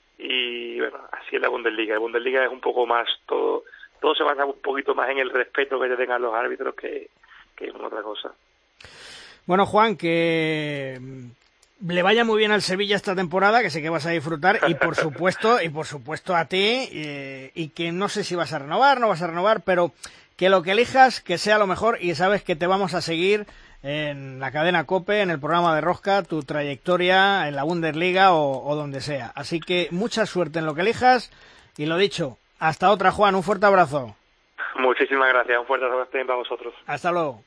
y bueno, así es la Bundesliga. La Bundesliga es un poco más, todo se basa un poquito más en el respeto que tengan los árbitros que en otra cosa. Bueno, Juan, que le vaya muy bien al Sevilla esta temporada, que sé que vas a disfrutar, y por supuesto a ti, y que no sé si vas a renovar, no vas a renovar, pero que lo que elijas, que sea lo mejor, y sabes que te vamos a seguir en la cadena COPE, en el programa de Rosca, tu trayectoria en la Bundesliga o donde sea. Así que mucha suerte en lo que elijas, y lo dicho, hasta otra, Juan, un fuerte abrazo. Muchísimas gracias, un fuerte abrazo para vosotros. Hasta luego.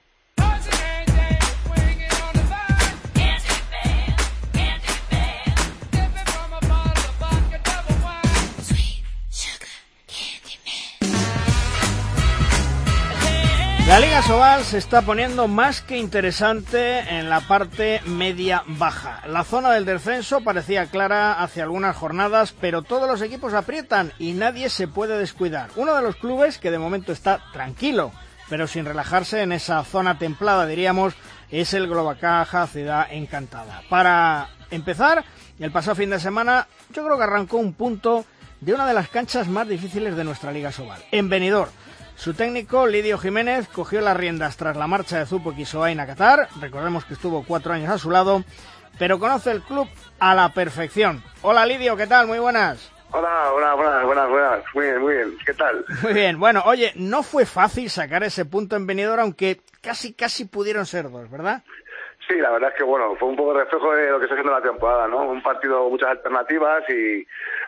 La Liga Sobal se está poniendo más que interesante en la parte media-baja. La zona del descenso parecía clara hace algunas jornadas, pero todos los equipos aprietan y nadie se puede descuidar. Uno de los clubes que de momento está tranquilo, pero sin relajarse en esa zona templada, diríamos, es el Globacaja Ciudad Encantada. Para empezar, el pasado fin de semana yo creo que arrancó un punto de una de las canchas más difíciles de nuestra Liga Sobal, en Benidorm. Su técnico, Lidio Jiménez, cogió las riendas tras la marcha de Zupo Kisoain a Qatar. Recordemos que estuvo 4 años a su lado, pero conoce el club a la perfección. Hola Lidio, ¿qué tal? Muy buenas. Hola, buenas. Muy bien. ¿Qué tal? Muy bien. Bueno, oye, no fue fácil sacar ese punto en Benidorm, aunque casi pudieron ser 2, ¿verdad? Sí, la verdad es que bueno, fue un poco reflejo de lo que está haciendo la temporada, ¿no? Un partido con muchas alternativas y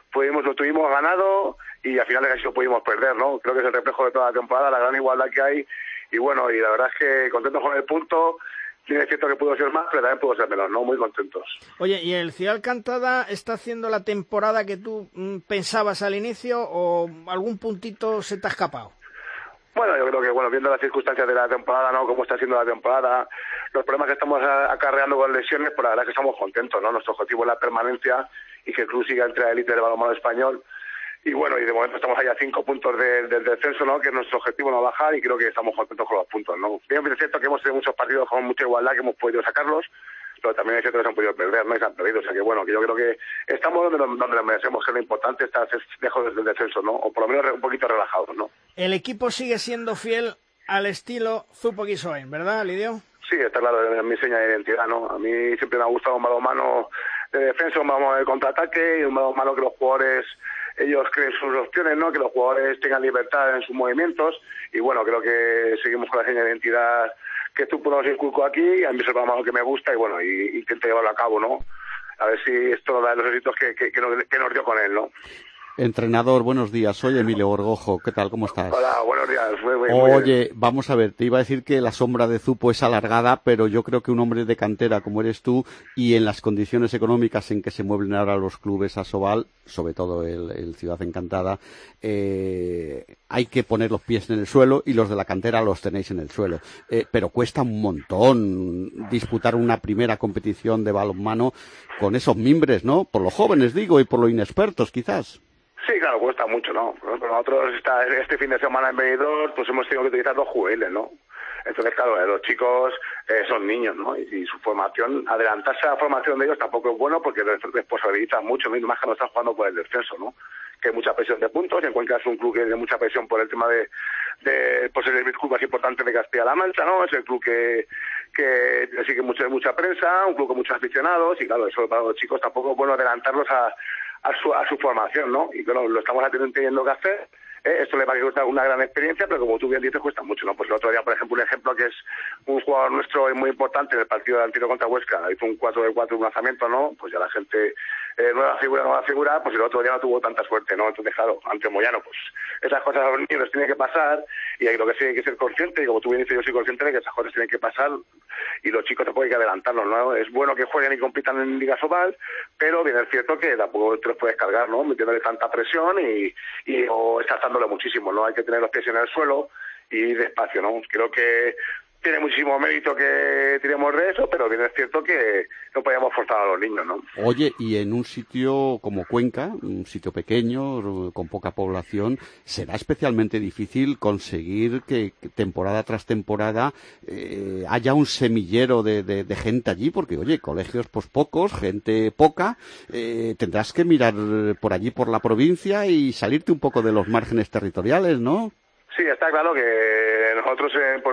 lo tuvimos ganado y al final casi lo pudimos perder, ¿no? Creo que es el reflejo de toda la temporada, la gran igualdad que hay y bueno, y la verdad es que contentos con el punto. Es cierto que pudo ser más, pero también pudo ser menos, ¿no? Muy contentos. Oye, ¿y el Ciudad Encantada está haciendo la temporada que tú pensabas al inicio o algún puntito se te ha escapado? Bueno, yo creo que, viendo las circunstancias de la temporada, ¿no? Cómo está siendo la temporada, los problemas que estamos acarreando con lesiones, pues la verdad es que estamos contentos, ¿no? Nuestro objetivo es la permanencia y que el club siga entre la élite del balonmano español. Y bueno, y de momento estamos allá a 5 puntos del descenso, ¿no? Que es nuestro objetivo, no bajar, y creo que estamos contentos con los puntos, ¿no? Bien, es cierto que hemos tenido muchos partidos con mucha igualdad, que hemos podido sacarlos, pero también es cierto que se han podido perder, ¿no? Y se han perdido, o sea que bueno, que yo creo que estamos donde nos merecemos, que es lo importante, estar lejos del descenso, ¿no? O por lo menos un poquito relajados, ¿no? El equipo sigue siendo fiel al estilo Zupo Kisoain, ¿verdad, Lidio? Sí, está claro, es mi seña de identidad, ¿no? A mí siempre me ha gustado un balonmano de defensa, un balonmano de contraataque, y un balonmano que los jugadores, ellos creen sus opciones, ¿no? Que los jugadores tengan libertad en sus movimientos, y bueno, creo que seguimos con la seña de identidad que tú nos inculcó aquí, y a mí es el balonmano que me gusta, y bueno, y intento llevarlo a cabo, ¿no? A ver si esto da los éxitos que nos dio con él, ¿no? Entrenador, buenos días. Soy Emilio Gorgojo. ¿Qué tal? ¿Cómo estás? Hola, buenos días. Muy Oye, bien. vamos a ver, te iba a decir que la sombra de Zupo es alargada, pero yo creo que un hombre de cantera como eres tú y en las condiciones económicas en que se mueven ahora los clubes Asobal, sobre todo el Ciudad Encantada, hay que poner los pies en el suelo y los de la cantera los tenéis en el suelo. Pero cuesta un montón disputar una primera competición de balonmano con esos mimbres, ¿no? Por los jóvenes, digo, y por los inexpertos, quizás. Sí, claro, cuesta mucho, ¿no? Por ejemplo, nosotros este fin de semana en Benidorm pues hemos tenido que utilizar 2 juveniles, ¿no? Entonces, claro, los chicos son niños, ¿no? Y su formación, adelantarse a la formación de ellos tampoco es bueno porque responsabiliza mucho, ¿no? Y más que no están jugando por el descenso, ¿no? Que hay mucha presión de puntos, y en Cuenca es un club que tiene mucha presión por el tema de pues es el club más importante de Castilla-La Mancha, ¿no? Es el club que sigue mucha prensa, un club con muchos aficionados, y claro, eso para los chicos tampoco es bueno adelantarlos a su formación, ¿no? Y bueno, lo estamos teniendo que hacer. Esto le va a costar una gran experiencia, pero como tú bien dices, cuesta mucho, ¿no? Pues el otro día, por ejemplo, un ejemplo que es un jugador nuestro muy importante en el partido del Antiro contra Huesca, hizo un 4-4 un lanzamiento, ¿no? Pues ya la gente, nueva figura, pues el otro día no tuvo tanta suerte, ¿no? Entonces, claro, ante Moyano, pues esas cosas a los niños les tienen que pasar, y ahí lo que sí hay que ser consciente, y como tú bien dices, yo soy consciente de que esas cosas tienen que pasar, y los chicos tampoco hay que adelantarlos, ¿no? Es bueno que jueguen y compitan en Liga Sobal, pero bien es cierto que tampoco te los puedes cargar, ¿no? Metiéndole tanta presión o estarzándole muchísimo, ¿no? Hay que tener los pies en el suelo y ir despacio, ¿no? Creo que tiene muchísimo mérito que tiremos de eso, pero bien es cierto que no podíamos forzar a los niños, ¿no? Oye, y en un sitio como Cuenca, un sitio pequeño, con poca población, será especialmente difícil conseguir que temporada tras temporada haya un semillero de gente allí, porque, oye, colegios pues pocos, gente poca, tendrás que mirar por allí, por la provincia, y salirte un poco de los márgenes territoriales, ¿no? Sí, está claro que nosotros,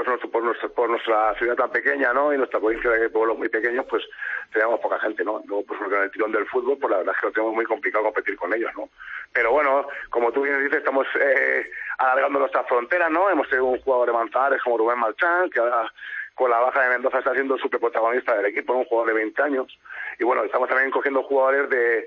por nuestra ciudad tan pequeña, ¿no? Y nuestra provincia de pueblos muy pequeños, pues tenemos poca gente, ¿no? Luego, pues con el tirón del fútbol, pues la verdad es que lo tenemos muy complicado competir con ellos, ¿no? Pero bueno, como tú bien dices, estamos alargando nuestras fronteras, ¿no? Hemos tenido un jugador de Manzanares como Rubén Malchán, que ahora con la baja de Mendoza está siendo súper protagonista del equipo, un jugador de 20 años. Y bueno, estamos también cogiendo jugadores de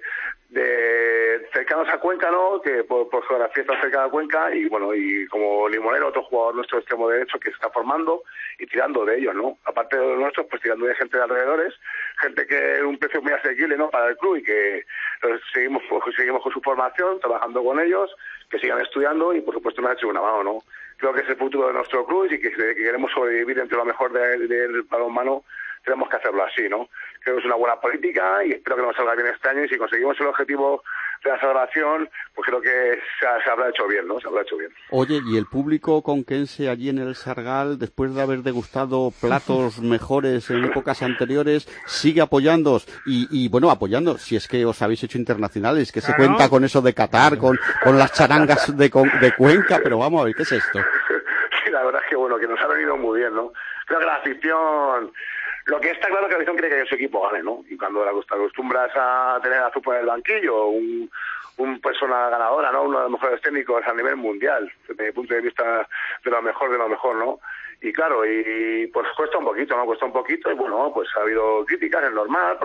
cercanos a Cuenca, ¿no? Que por geografía están cerca de Cuenca, y bueno, y como Limonero, otro jugador nuestro extremo derecho que se está formando y tirando de ellos, ¿no? Aparte de los nuestros, pues tirando de gente de alrededores, gente que es un precio muy asequible, ¿no? Para el club, y que seguimos con su formación, trabajando con ellos, que sigan estudiando, y por supuesto nos ha hecho una mano, ¿no? Creo que es el futuro de nuestro club, y que queremos sobrevivir entre lo mejor del balonmano, tenemos que hacerlo así, ¿no? Creo que es una buena política y espero que nos salga bien este año, y si conseguimos el objetivo de la salvación, pues creo que se habrá hecho bien, ¿no? Se habrá hecho bien. Oye, ¿y el público conquense allí en el Sargal, después de haber degustado platos mejores en épocas anteriores, sigue apoyándoos? Y bueno, apoyando, si es que os habéis hecho internacionales, que se cuenta con eso de Qatar, con las charangas de Cuenca, pero vamos a ver, ¿qué es esto? Sí, la verdad es que bueno, que nos ha venido muy bien, ¿no? Creo que la afición... Lo que está claro es que la afición quiere que su equipo gane, ¿no? Y cuando te acostumbras a tener a Zupo en el banquillo, un persona ganadora, ¿no? Uno de los mejores técnicos a nivel mundial, desde mi punto de vista, de lo mejor, ¿no? Y claro, y pues cuesta un poquito, ¿no? Cuesta un poquito, y bueno, pues ha habido críticas, es normal,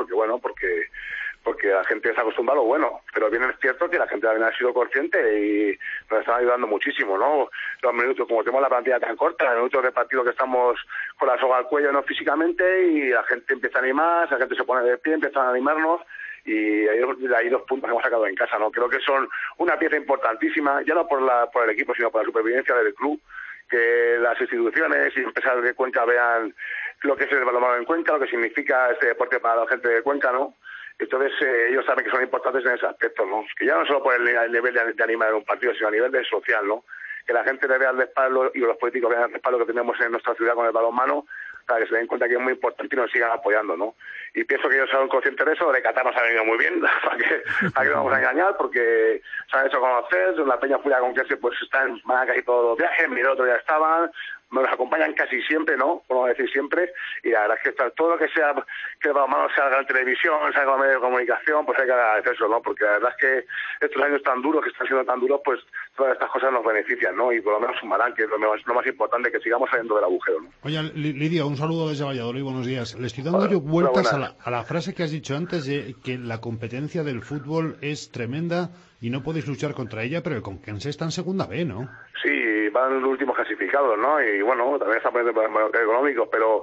porque la gente se acostumbra a lo bueno, pero bien es cierto que la gente también ha sido consciente y nos están ayudando muchísimo, ¿no? Los minutos, como tenemos la plantilla tan corta, los minutos de partido que estamos con la soga al cuello, no físicamente, y la gente empieza a animar, la gente se pone de pie, empiezan a animarnos, y hay 2 puntos que hemos sacado en casa, ¿no? Creo que son una pieza importantísima, ya no por el equipo, sino por la supervivencia del club, que las instituciones y empresas de Cuenca vean lo que es el balonmano en Cuenca, lo que significa este deporte para la gente de Cuenca, ¿no? Entonces ellos saben que son importantes en ese aspecto, ¿no? Que ya no solo por el nivel de animar en un partido, sino a nivel de social, ¿no? Que la gente le vea el respaldo, y los políticos vean el respaldo que tenemos en nuestra ciudad con el balonmano, para que se den cuenta que es muy importante y nos sigan apoyando, ¿no? Y pienso que ellos son conscientes de eso. De Qatar nos ha venido muy bien, para que no vamos a engañar, porque se han hecho conocer. La Peña Furia con que pues van casi todos los viajes, mira, otro día estaban, nos acompañan casi siempre, ¿no? Por no decir siempre, y la verdad es que todo lo que sea que el balonmano salga en televisión, salga en los medios de comunicación, pues hay que agradecer eso, ¿no? Porque la verdad es que estos años tan duros, que están siendo tan duros, pues todas estas cosas nos benefician, ¿no? Y por lo menos sumarán, que es lo más importante, que sigamos saliendo del agujero, ¿no? Oye, Lidia, un saludo desde Valladolid, buenos días. Le estoy dando yo vueltas a la frase que has dicho antes de que la competencia del fútbol es tremenda y no podéis luchar contra ella, pero el Conquense está en segunda B, ¿no? Sí, van los últimos clasificados, ¿no? Y bueno, también están poniendo problemas económicos, pero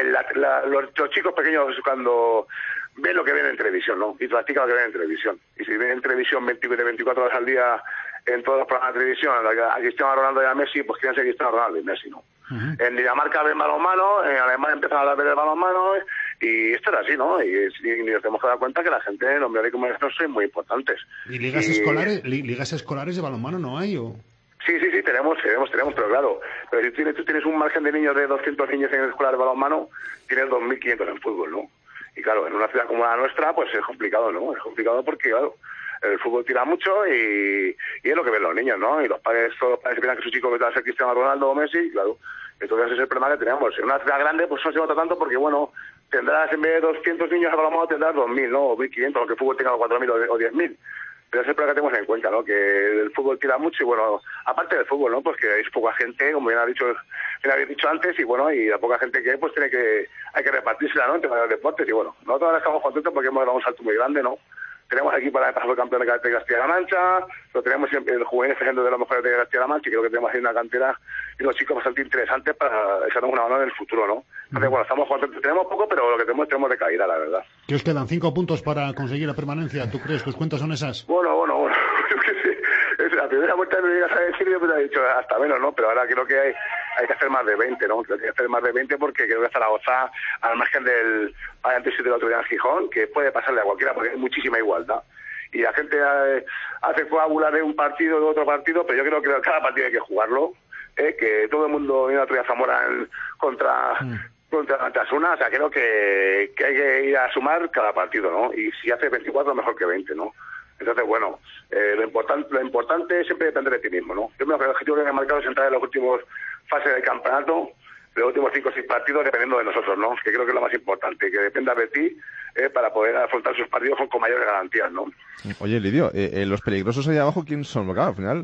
los chicos pequeños cuando ven lo que ven en televisión, ¿no? Y practican lo que ven en televisión. Y si ven en televisión 24 horas al día en todos los programas de televisión a Cristiano Ronaldo y a Messi, pues quieren ser Cristiano Ronaldo y Messi, ¿no? En Dinamarca ven balonmano, en Alemania empiezan a ver el balonmano, y esto era así, ¿no? Y nos tenemos que dar cuenta que la gente en los medios de comunicación son muy importantes. ¿Y ligas escolares de balonmano no hay o...? Sí, tenemos, pero claro, pero si tú tienes un margen de niños de 200 niños en escuelas de balonmano, tienes 2.500 en fútbol, ¿no? Y claro, en una ciudad como la nuestra, pues es complicado, ¿no? Es complicado porque, claro, el fútbol tira mucho y es lo que ven los niños, ¿no? Y los padres, todos los padres piensan que su chico va a ser Cristiano Ronaldo o Messi, claro. Entonces ese es el problema que tenemos. En una ciudad grande, pues no se nota tanto porque, bueno, tendrás en vez de 200 niños a balonmano, tendrás 2.000, ¿no? O 1.500, aunque el fútbol tenga 4.000 o 10.000. Pero ese es el problema que tenemos en cuenta, ¿no? Que el fútbol tira mucho y, bueno, aparte del fútbol, ¿no? Pues que hay poca gente, como bien habéis dicho antes, y bueno, y la poca gente que hay, pues hay que repartírsela, ¿no? Entre los deportes. Y bueno, nosotros ahora estamos contentos porque hemos dado un salto muy grande, ¿no? Tenemos aquí para pasar el campeón de Castilla-La Mancha, lo tenemos siempre el juvenil ejemplo de los mejores de Castilla-La Mancha, y creo que tenemos ahí una cantera y unos chicos bastante interesantes para echarnos una mano en el futuro, ¿no? Entonces, bueno, estamos contentos, tenemos poco, pero lo que tenemos de calidad, la verdad. ¿Qué os quedan? 5 puntos para conseguir la permanencia, ¿tú crees? ¿Tus cuentas son esas? Bueno, yo qué sé. Es la primera vuelta que me llegas a decir, yo te he dicho hasta menos, ¿no? Pero ahora creo que hay que hacer más de 20, ¿no? Creo que hay que hacer más de 20 porque creo que Zaragoza, al margen del antes del otro día en Gijón, que puede pasarle a cualquiera porque hay muchísima igualdad. Y la gente hace fábula de un partido, de otro partido, pero yo creo que cada partido hay que jugarlo, que todo el mundo viene a otro día Zamora contra Batasuna, o sea, creo que hay que ir a sumar cada partido, ¿no? Y si hace 24, mejor que 20, ¿no? Entonces, bueno, lo importante siempre depende de ti mismo, ¿no? Yo creo que el objetivo que me he marcado es entrar en las últimas fases del campeonato, de los últimos 5 o 6 partidos, dependiendo de nosotros, ¿no? Que creo que es lo más importante, que dependa de ti para poder afrontar sus partidos con mayores garantías, ¿no? Oye, Lidio, los peligrosos ahí abajo, ¿quién son? Porque, claro, al final,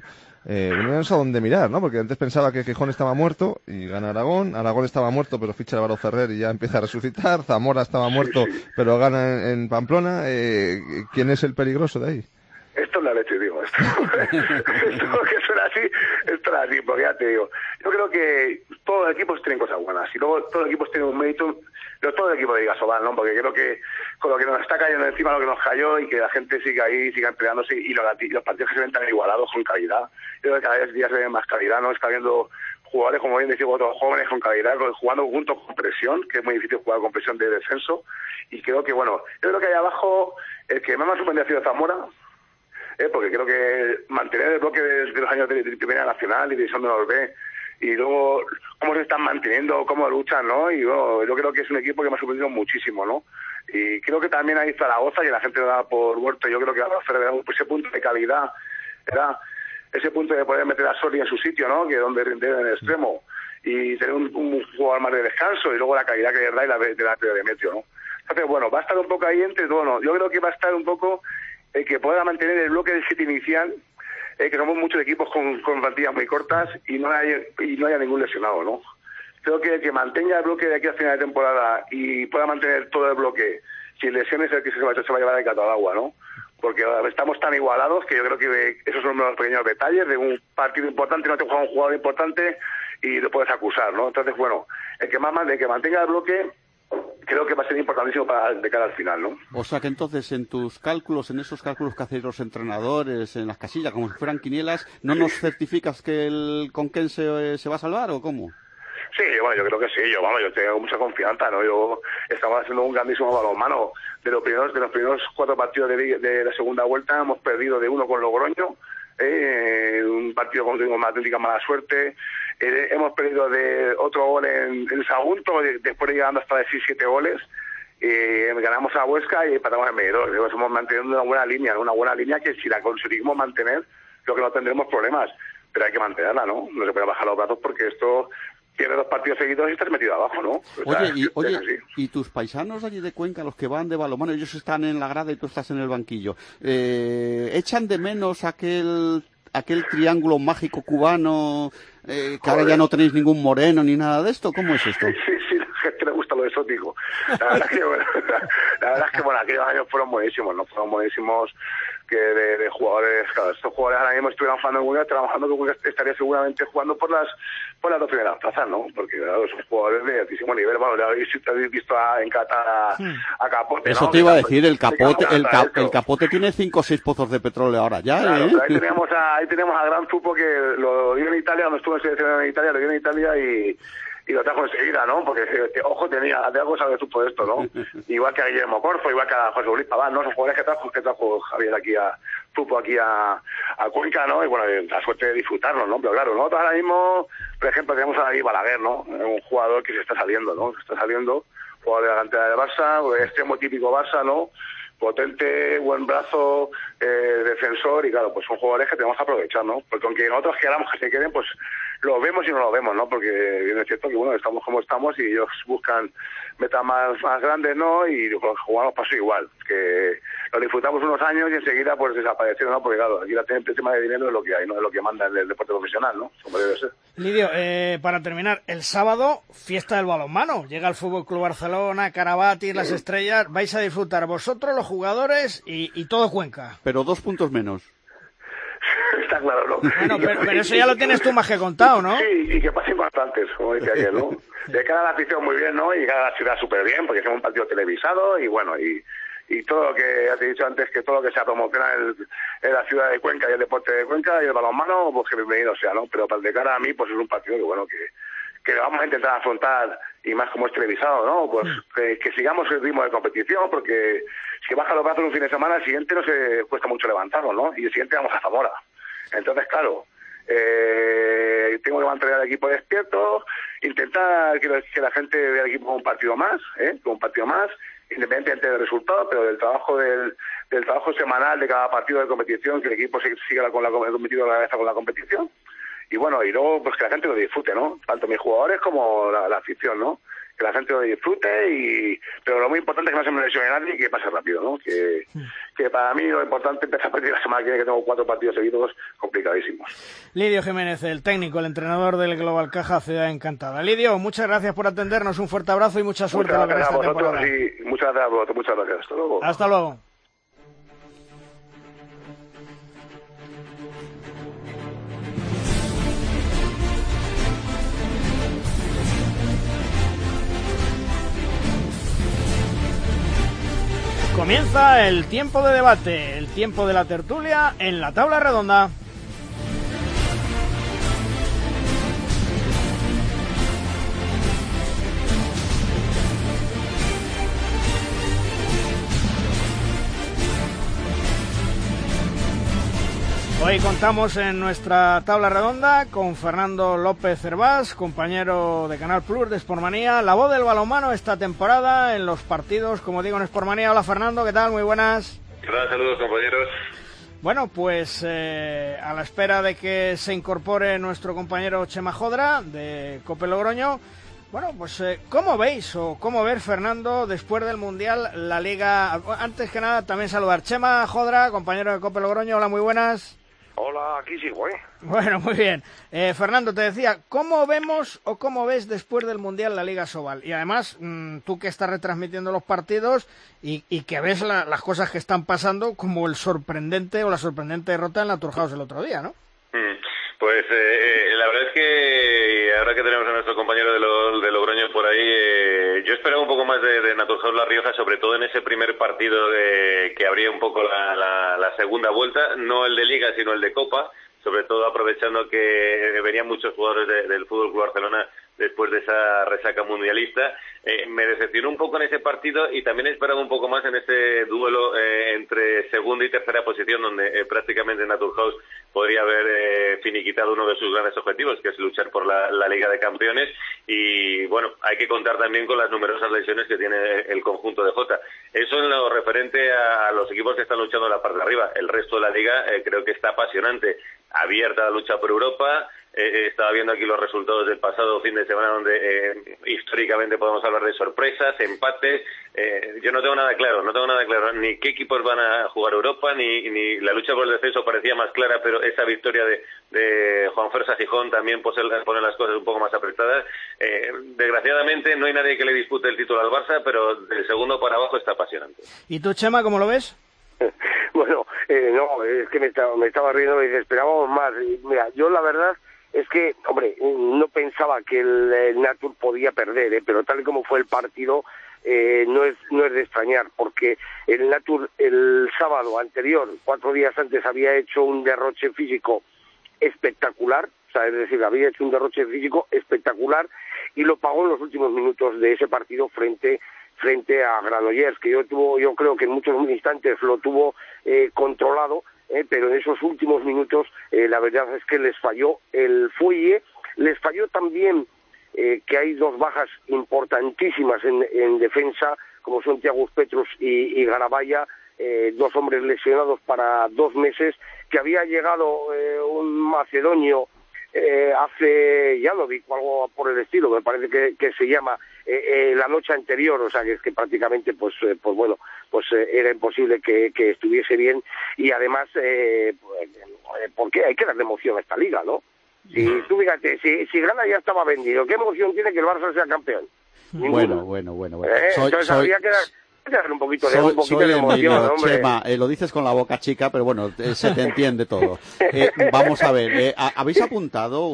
no sé a dónde mirar, ¿no? Porque antes pensaba que Gijón estaba muerto y gana Aragón estaba muerto, pero ficha Álvaro Ferrer y ya empieza a resucitar, Zamora estaba muerto, sí. Pero gana en Pamplona. ¿Quién es el peligroso de ahí? Esto es la leche, digo. Esto que suena así, esto es así, porque ya te digo. Yo creo que todos los equipos tienen cosas buenas y luego todos los equipos tienen un mérito, pero todo el equipo de Liga Sobal, ¿no? Porque creo que con lo que nos está cayendo encima, lo que nos cayó y que la gente siga ahí, siga empleándose y los partidos que se ven tan igualados con calidad. Yo creo que cada día se ve más calidad, ¿no? Está viendo jugadores, como bien decimos, otros jóvenes con calidad, jugando juntos con presión, que es muy difícil jugar con presión de descenso. Y creo que, bueno, yo creo que ahí abajo el que más me ha sorprendido ha sido Zamora, porque creo que mantener el bloque de los años de Primera Nacional y División de Honor B, y luego cómo se están manteniendo, cómo luchan, ¿no? Y bueno, yo creo que es un equipo que me ha sorprendido muchísimo, ¿no? Y creo que también hay Zaragoza y la gente lo da por muerto. Yo creo que ese punto de calidad era ese punto de poder meter a Sori en su sitio, ¿no? Que es donde rinde en el extremo y tener un jugador más de descanso y luego la calidad que le da y la de Demetrio, ¿no? Entonces, bueno, va a estar un poco ahí entre todo, ¿no? Yo creo que va a estar un poco que pueda mantener el bloque del 7 inicial, que somos muchos equipos con plantillas muy cortas y no haya ningún lesionado, ¿no? Creo que mantenga el bloque de aquí a final de temporada y pueda mantener todo el bloque sin lesiones es el que se va a llevar el gato al agua, ¿no? Porque estamos tan igualados que yo creo que esos son los pequeños detalles de un partido importante, no te juega un jugador importante y lo puedes acusar, ¿no? Entonces, bueno, el que mantenga el bloque creo que va a ser importantísimo de cara al final, ¿no? O sea que entonces en tus cálculos, en esos cálculos que hacéis los entrenadores, en las casillas, como si fueran quinielas, ¿no nos certificas que el Conquense se va a salvar o cómo? Sí, bueno, yo creo que sí, yo tengo mucha confianza, ¿no? Estamos haciendo un grandísimo balonmano. De los primeros 4 partidos de la segunda vuelta hemos perdido de 1 con Logroño, un partido con tuvimos una auténtica mala suerte. Hemos perdido de otro gol en Sagunto, después de llegando hasta 17 goles. Ganamos a Huesca y empatamos en Medidor. Estamos manteniendo una buena línea que si la conseguimos mantener, creo que no tendremos problemas, pero hay que mantenerla, ¿no? No se puede bajar los brazos porque esto Tienes 2 partidos seguidos y estás metido abajo, ¿no? Y tus paisanos allí de Cuenca, los que van de balonmano, ellos están en la grada y tú estás en el banquillo, ¿echan de menos aquel triángulo mágico cubano, que ahora ya no tenéis ningún moreno ni nada de esto? ¿Cómo es esto? Sí, la gente le gusta lo exótico. La verdad es que bueno, aquellos años fueron buenísimos, ¿no? Fueron buenísimos, que de jugadores, claro, estos jugadores ahora mismo estuvieran jugando en Cuenca, trabajando con Cuenca, estaría seguramente jugando por las 2 primeras plazas, ¿no? Porque claro, son jugadores de altísimo nivel. Bueno, ya habéis visto en Qatar a Capote, eso, ¿no? Te iba a decir, el Capote tiene 5 o 6 pozos de petróleo ahora ya, claro, ahí teníamos a Gran Zupo, que lo dio en Italia, cuando estuvo en selección en Italia, lo dio en Italia y lo trajo enseguida, ¿no? Porque, ojo, de algo sabe Zupo de esto, ¿no? Igual que a Guillermo Corfo, igual que a José Luis Paván, ¿no? Son jugadores que trajo Javier aquí Zupo aquí a Cuenca, ¿no? Y bueno, la suerte de disfrutarlo, ¿no? Pero claro, nosotros ahora mismo, por ejemplo, tenemos a Balaguer, ¿no? Un jugador que se está saliendo, ¿no? Jugador de la cantera del Barça, extremo típico Barça, ¿no? Potente, buen brazo, defensor, y claro, pues son jugadores que tenemos que aprovechar, ¿no? Porque aunque nosotros queramos que se queden, pues lo vemos y no lo vemos, ¿no? Porque bien es cierto que, bueno, estamos como estamos y ellos buscan metas más grandes, ¿no? Y jugamos paso igual, que lo disfrutamos unos años y enseguida pues desaparecieron, ¿no? Porque claro, aquí el tema de dinero es lo que hay, ¿no? Es lo que manda en el deporte profesional, ¿no? Como debe ser. Lidio, para terminar, el sábado, fiesta del balonmano. Llega el Fútbol Club Barcelona, Carabatis, las Estrellas. Vais a disfrutar vosotros, los jugadores y todo Cuenca. Pero 2 puntos menos. Está claro, ¿no? Bueno, pero eso ya lo tienes tú más que contado, ¿no? Sí, y que pasen bastantes, como dice aquel, ¿no? De cara a la afición muy bien, ¿no? Y cada la ciudad súper bien, porque hacemos un partido televisado y bueno, y todo lo que ya te he dicho antes, que todo lo que se promociona en la ciudad de Cuenca y el deporte de Cuenca y el balonmano, pues que bienvenido sea, ¿no? Pero de cara a mí, pues es un partido que bueno, que vamos a intentar afrontar, y más como es televisado, ¿no? Pues que sigamos el ritmo de competición, porque si baja los brazos un fin de semana, el siguiente no se cuesta mucho levantarlo, ¿no? Y el siguiente vamos a Zamora. Entonces, claro, tengo que mantener al equipo despierto, intentar que la gente vea el equipo como un partido más, independientemente del resultado, pero del trabajo trabajo semanal de cada partido de competición, que el equipo siga con la cabeza con la competición. Y bueno, y luego pues que la gente lo disfrute, ¿no? Tanto mis jugadores como la afición, ¿no? Que la gente lo disfrute, pero lo muy importante es que no se me lesione nadie y que pase rápido, ¿no? Que para mí lo importante es empezar a partir de la semana que viene, que tengo 4 partidos seguidos complicadísimos. Lidio Jiménez, el técnico, el entrenador del Global Caja, Ciudad Encantada. Lidio, muchas gracias por atendernos, un fuerte abrazo y mucha suerte en lo que resta de temporada. Muchas gracias a vosotros, muchas gracias. Hasta luego. Hasta luego. Comienza el tiempo de debate, el tiempo de la tertulia en la tabla redonda. Hoy contamos en nuestra tabla redonda con Fernando López Cervás, compañero de Canal Plus de Sportmanía, la voz del balonmano esta temporada en los partidos, como digo, en Sportmanía. Hola Fernando, ¿qué tal? Muy buenas. ¿Qué tal? Saludos, compañeros. Bueno, pues a la espera de que se incorpore nuestro compañero Chema Jodra de Cope Logroño. Bueno, pues ¿cómo veis o cómo ver, Fernando, después del Mundial, la Liga? Antes que nada, también saludar Chema Jodra, compañero de Cope Logroño. Hola, muy buenas. Hola, aquí sigo, Bueno, muy bien. Fernando, te decía, ¿cómo vemos o cómo ves después del Mundial la Liga Sobal? Y además, tú que estás retransmitiendo los partidos y que ves las cosas que están pasando, como el sorprendente o la sorprendente derrota en la Naturhaus el otro día, ¿no? Pues la verdad es que ahora que tenemos a nuestro compañero de Logroño por ahí, yo esperaba un poco más de Naturhaus La Rioja, sobre todo en ese primer partido que abría un poco la segunda vuelta, no el de Liga sino el de Copa, sobre todo aprovechando que venían muchos jugadores del Fútbol Club Barcelona después de esa resaca mundialista. Me decepcionó un poco en ese partido y también esperaba un poco más en ese duelo entre segunda y tercera posición, donde prácticamente Naturhaus podría haber finiquitado uno de sus grandes objetivos, que es luchar por la Liga de Campeones. Y bueno, hay que contar también con las numerosas lesiones que tiene el conjunto de Jota. Eso en lo referente a los equipos que están luchando en la parte de arriba. El resto de la Liga creo que está apasionante. abierta la lucha por Europa. Estaba viendo aquí los resultados del pasado fin de semana, donde históricamente podemos hablar de sorpresas, empates. Yo no tengo nada claro, ni qué equipos van a jugar Europa, ni la lucha por el descenso parecía más clara, pero esa victoria de Juan Fersa Gijón también pone las cosas un poco más apretadas. Desgraciadamente no hay nadie que le dispute el título al Barça, pero del segundo para abajo está apasionante. ¿Y tú, Chema, cómo lo ves? Bueno, no, es que me estaba riendo y esperábamos más. Mira, yo la verdad es que, hombre, no pensaba que el Natur podía perder, pero tal y como fue el partido, no es de extrañar, porque el Natur el sábado anterior, 4 días antes, había hecho un derroche físico espectacular, o sea, es decir, había hecho un derroche físico espectacular y lo pagó en los últimos minutos de ese partido frente a Granollers, que yo creo que en muchos instantes lo tuvo controlado, pero en esos últimos minutos la verdad es que les falló el fuelle, les falló también que hay 2 bajas importantísimas en defensa, como son Thiago Petrus y Garabaya, 2 hombres lesionados para 2 meses, que había llegado un macedonio hace Janovic o algo por el estilo, me parece que se llama, la noche anterior, o sea que es que prácticamente pues era imposible que estuviese bien, y además porque hay que darle emoción a esta liga, ¿no? Si tú fíjate, si gana ya estaba vendido, ¿qué emoción tiene que el Barça sea campeón? Bueno. Entonces habría que darle un poquito de emoción, hombre. Chema, lo dices con la boca chica, pero bueno, se te entiende todo. Vamos a ver, habéis apuntado,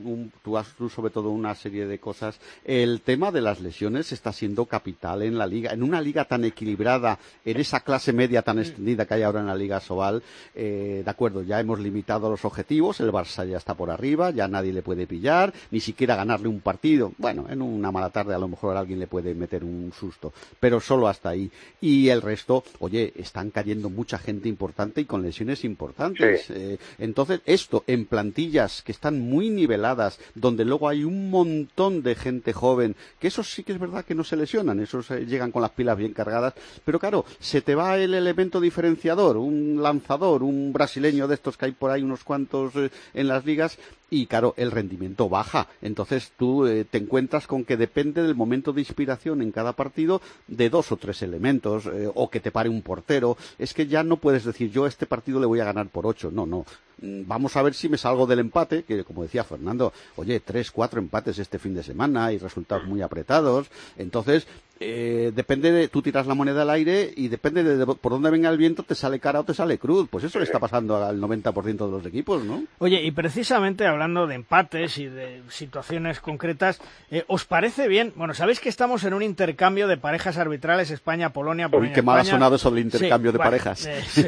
tú sobre todo una serie de cosas. El tema de las lesiones está siendo capital en la liga, en una liga tan equilibrada, en esa clase media tan extendida que hay ahora en la Liga Sobal. De acuerdo, ya hemos limitado los objetivos, el Barça ya está por arriba, ya nadie le puede pillar, ni siquiera ganarle un partido. Bueno, en una mala tarde a lo mejor alguien le puede meter un susto, pero solo hasta ahí. Y el resto, oye, están cayendo mucha gente importante y con lesiones importantes. Sí. Entonces, esto en plantillas que están muy niveladas, donde luego hay un montón de gente joven, que esos sí que es verdad que no se lesionan, esos llegan con las pilas bien cargadas, pero claro, se te va el elemento diferenciador, un lanzador, un brasileño de estos que hay por ahí unos cuantos en las ligas, y claro, el rendimiento baja. Entonces tú te encuentras con que depende del momento de inspiración en cada partido de 2 o 3 elementos, o que te pare un portero. Es que ya no puedes decir, yo este partido le voy a ganar por 8. No. Vamos a ver si me salgo del empate, que como decía Fernando, oye, 3, 4 empates este fin de semana y resultados muy apretados. Entonces, depende de, tú tiras la moneda al aire y depende de por dónde venga el viento, te sale cara o te sale cruz. Pues eso le está pasando al 90% de los equipos, ¿no? Oye, y precisamente hablando de empates y de situaciones concretas, ¿os parece bien? Bueno, sabéis que estamos en un intercambio de parejas arbitrales España-Polonia. Uy, qué mal ha sonado sobre el intercambio de parejas. Sí.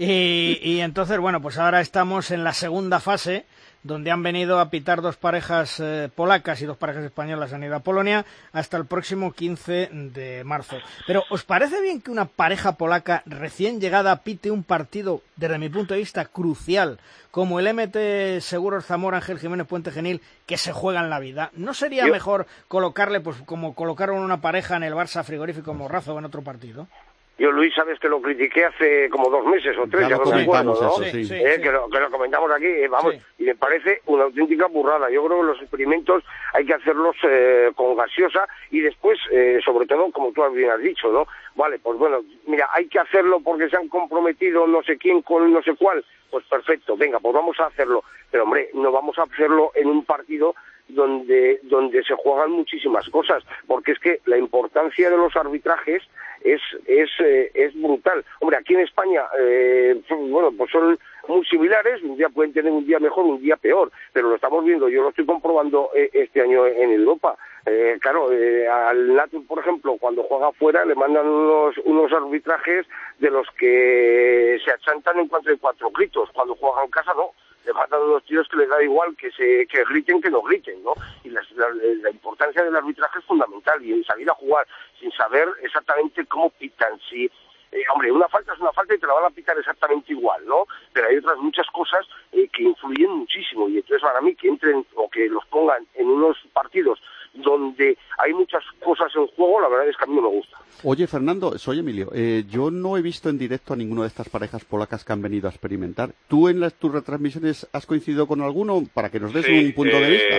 Y entonces, bueno, pues ahora estamos en la segunda fase, donde han venido a pitar 2 parejas polacas y 2 parejas españolas han ido a Polonia hasta el próximo 15 de marzo. Pero, ¿os parece bien que una pareja polaca recién llegada pite un partido, desde mi punto de vista, crucial, como el MT Seguros Zamora Ángel Jiménez Puente Genil, que se juegan la vida? ¿No sería mejor colocarle, pues como colocaron una pareja en el Barça Frigorífico Morrazo en otro partido? Yo, Luis, sabes que lo critiqué hace como 2 meses o 3, ya no me acuerdo, ¿no? Sí. Que lo comentamos aquí, vamos, sí. Y me parece una auténtica burrada. Yo creo que los experimentos hay que hacerlos con gaseosa y después, sobre todo, como tú bien has dicho, ¿no? Vale, pues bueno, mira, hay que hacerlo porque se han comprometido no sé quién con no sé cuál, pues perfecto, venga, pues vamos a hacerlo. Pero, hombre, no vamos a hacerlo en un partido donde se juegan muchísimas cosas, porque es que la importancia de los arbitrajes es brutal. Hombre, aquí en España, bueno, pues son muy similares, un día pueden tener un día mejor, un día peor, pero lo estamos viendo, yo lo estoy comprobando este año en Europa. Claro, al Natur, por ejemplo, cuando juega afuera le mandan unos arbitrajes de los que se achantan en cuanto hay 4 gritos, cuando juega en casa no. Le mandan unos tíos que les da igual que griten que no griten, ¿no? Y la importancia del arbitraje es fundamental, y salir a jugar sin saber exactamente cómo pitan, hombre, una falta es una falta y te la van a pitar exactamente igual, ¿no? Pero hay otras muchas cosas que influyen muchísimo, y entonces para mí que entren o que los pongan en unos partidos donde hay muchas cosas en juego, la verdad es que a mí no me gusta. Oye, Fernando, soy Emilio. Yo no he visto en directo a ninguna de estas parejas polacas que han venido a experimentar. ¿Tú en tus retransmisiones has coincidido con alguno para que nos des un punto de vista?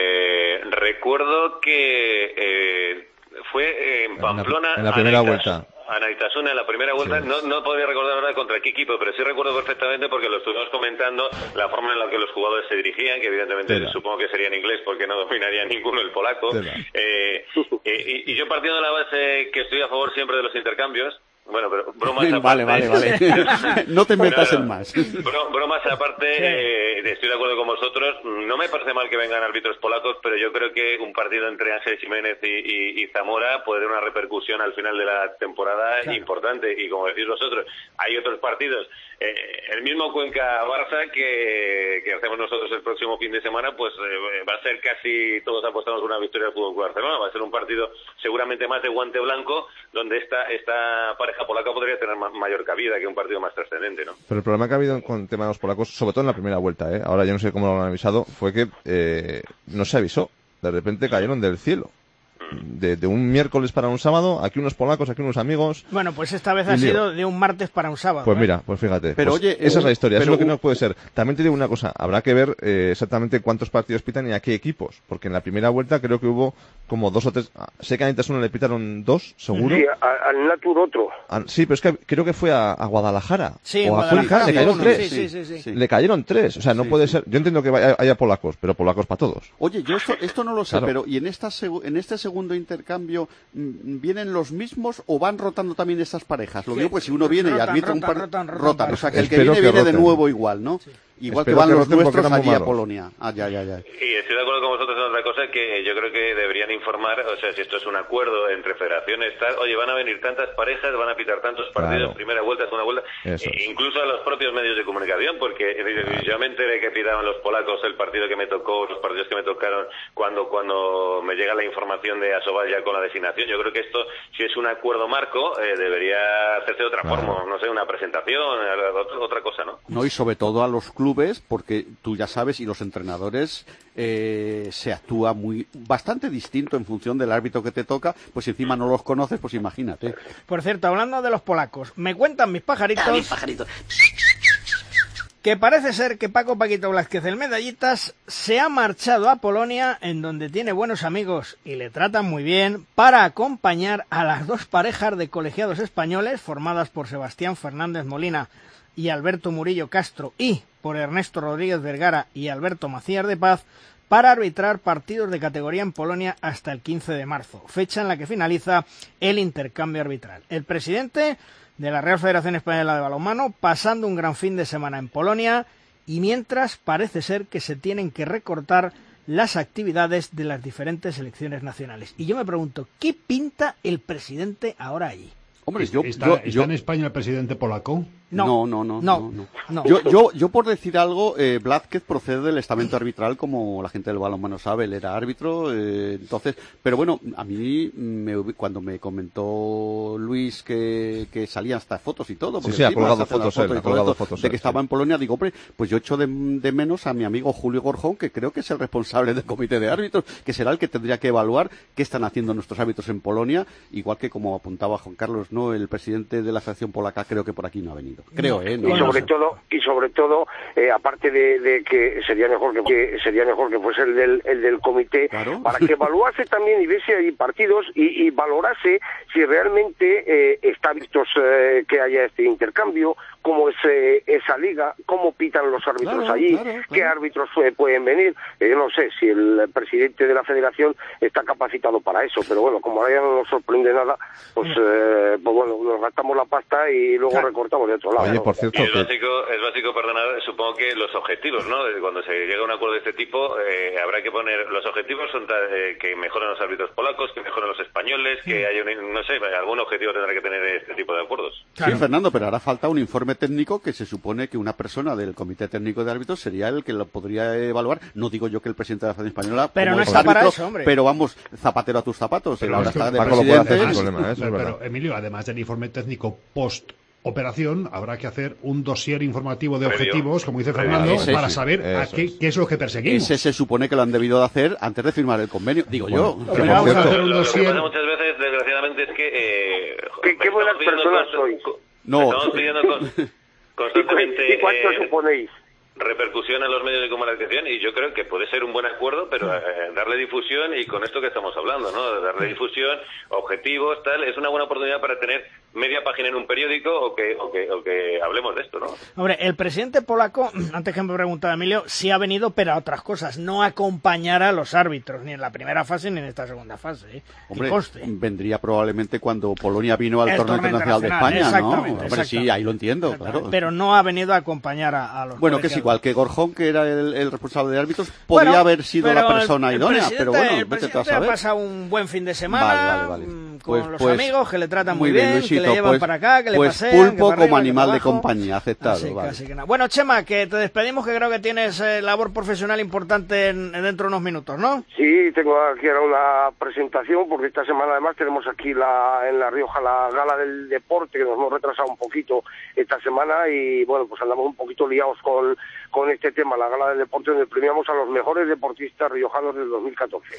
Recuerdo que fue en Pamplona. En la primera vuelta. Anaitasuna en la primera vuelta, sí. No podría recordar ahora contra qué equipo, pero sí recuerdo perfectamente porque lo estuvimos comentando, la forma en la que los jugadores se dirigían, que evidentemente supongo que sería en inglés porque no dominaría ninguno el polaco. Y yo partiendo de la base que estoy a favor siempre de los intercambios. Bueno, pero bromas aparte... Vale. No te metas en más. Bromas aparte, estoy de acuerdo con vosotros. No me parece mal que vengan árbitros polacos, pero yo creo que un partido entre Ángel Jiménez y Zamora puede tener una repercusión al final de la temporada importante. Y como decís vosotros, hay otros partidos. El mismo Cuenca-Barça que hacemos nosotros el próximo fin de semana, pues va a ser casi todos apostamos una victoria del Fútbol Club Barcelona. Va a ser un partido seguramente más de guante blanco, donde esta pareja polaca podría tener mayor cabida que un partido más trascendente, ¿no? Pero el problema que ha habido con el tema de los polacos, sobre todo en la primera vuelta, ahora yo no sé cómo lo han avisado, fue que no se avisó. De repente cayeron del cielo. De un miércoles para un sábado, aquí unos polacos, aquí unos amigos. Bueno, pues esta vez ha sido de un martes para un sábado. Pues mira, pues fíjate. Pero pues oye, esa es la historia, eso es lo que no puede ser. También te digo una cosa, habrá que ver exactamente cuántos partidos pitan y a qué equipos, porque en la primera vuelta creo que hubo como 2 o 3, sé que a Anaitasuna le pitaron 2, seguro. Sí, al Natur otro. Sí, pero es que creo que fue a Guadalajara. Sí, o a Guadalajara, le cayeron 3. Sí. Le cayeron 3, o sea, no puede ser. Yo entiendo que haya polacos, pero polacos para todos. Oye, yo esto no lo sé, pero ¿y en este segundo intercambio vienen los mismos o van rotando también estas parejas? Lo digo, pues si uno viene y arbitra un par, rotan. O sea, que el que viene de nuevo igual, ¿no? Sí. Igual que van los nuestros allí a Polonia. Ya. Y estoy de acuerdo con vosotros en otra cosa, que yo creo que deberían informar, o sea, si esto es un acuerdo entre federaciones, oye, van a venir tantas parejas, van a pitar tantos partidos, primera vuelta, segunda vuelta, incluso a los propios medios de comunicación, porque yo me enteré que pitaban los polacos el partido que me tocó, los partidos que me tocaron, cuando me llega la información de Asobal ya con la designación. Yo creo que esto, si es un acuerdo marco, debería hacerse de otra forma, no sé, una presentación, otra cosa, ¿no? No, y sobre todo a los clubes, porque tú ya sabes, y los entrenadores, se actúa bastante distinto en función del árbitro que te toca, pues si encima no los conoces, pues imagínate. Por cierto, hablando de los polacos, me cuentan mis pajaritos que parece ser que Paquito Blázquez, el Medallitas, se ha marchado a Polonia, en donde tiene buenos amigos y le tratan muy bien, para acompañar a las 2 parejas de colegiados españoles formadas por Sebastián Fernández Molina y Alberto Murillo Castro, y por Ernesto Rodríguez Vergara y Alberto Macías de Paz, para arbitrar partidos de categoría en Polonia hasta el 15 de marzo, fecha en la que finaliza el intercambio arbitral. El presidente de la Real Federación Española de Balonmano pasando un gran fin de semana en Polonia, y mientras parece ser que se tienen que recortar las actividades de las diferentes selecciones nacionales. Y yo me pregunto, ¿qué pinta el presidente ahora allí? Hombre, ¿Está en España el presidente polaco? No. Yo por decir algo, Blázquez procede del estamento arbitral, como la gente del balonmano sabe, él era árbitro, entonces, pero bueno, a mí cuando me comentó Luis que salían hasta fotos y todo, porque ha colgado fotos de que estaba en Polonia, digo, hombre, pues yo echo de menos a mi amigo Julio Gorjón, que creo que es el responsable del comité de árbitros, que será el que tendría que evaluar qué están haciendo nuestros árbitros en Polonia, igual que como apuntaba Juan Carlos, no, el presidente de la Federación Polaca creo que por aquí no ha venido. Creo, no, y sobre todo, aparte de que sería mejor que fuese el del comité, claro, para que evaluase también y viese ahí partidos y valorase si realmente está vistos que haya este intercambio, cómo es esa liga, cómo pitan los árbitros allí, qué árbitros pueden venir. Yo no sé si el presidente de la federación está capacitado para eso, pero bueno, como ahora ya no nos sorprende nada, pues bueno, nos gastamos la pasta y luego recortamos de otro lado. Oye, por cierto, es básico, perdonad, supongo que los objetivos, ¿no? Cuando se llega a un acuerdo de este tipo, habrá que poner, los objetivos son que mejoren los árbitros polacos, que mejoren los españoles, que haya no sé, algún objetivo tendrá que tener este tipo de acuerdos. Claro. Sí, Fernando, pero hará falta un informe técnico que se supone que una persona del Comité Técnico de Árbitros sería el que lo podría evaluar. No digo yo que el presidente de la Federación Española, pero no está para eso, hombre. Pero vamos, zapatero a tus zapatos. Pero ahora está de presidente. Pero Emilio, además del informe técnico post operación habrá que hacer un dossier informativo de objetivos, como dice Fernando, para saber qué es lo que perseguimos. Ese se supone que lo han debido de hacer antes de firmar el convenio, digo yo. Pero vamos a hacer un Lo que dossier. pasa muchas veces, desgraciadamente, es que... ¿Qué buenas personas sois? No. Estamos pidiendo constantemente... ¿Y cuánto suponéis? Repercusión en los medios de comunicación, y yo creo que puede ser un buen acuerdo, pero darle difusión, y con esto que estamos hablando, ¿no? Darle difusión, objetivos, tal, es una buena oportunidad para tener media página en un periódico o que hablemos de esto, ¿no? Hombre, el presidente polaco, antes que me preguntaba Emilio, sí ha venido, pero a otras cosas, no a acompañar a los árbitros, ni en la primera fase ni en esta segunda fase. Hombre, vendría probablemente cuando Polonia vino al torneo internacional de España, ¿no? Hombre, sí, ahí lo entiendo, claro. Pero no ha venido a acompañar a los... Bueno, que es igual que Gorjón, que era el responsable de árbitros, podría haber sido la persona idónea, pero bueno, vete tú a saber. Ha pasado un buen fin de semana vale. con los amigos, que le tratan muy bien, Luisito, que le llevan para acá, que le pasean, pulpo que para como arriba, animal que de para abajo. compañía, aceptado. Así que nada. Bueno, Chema, que te despedimos, que creo que tienes labor profesional importante dentro de unos minutos, ¿no? Sí, tengo aquí ahora una presentación, porque esta semana además tenemos aquí en La Rioja la gala del deporte, que nos hemos retrasado un poquito esta semana, y bueno, pues andamos un poquito liados con este tema, la gala del deporte, donde premiamos a los mejores deportistas riojanos del 2014.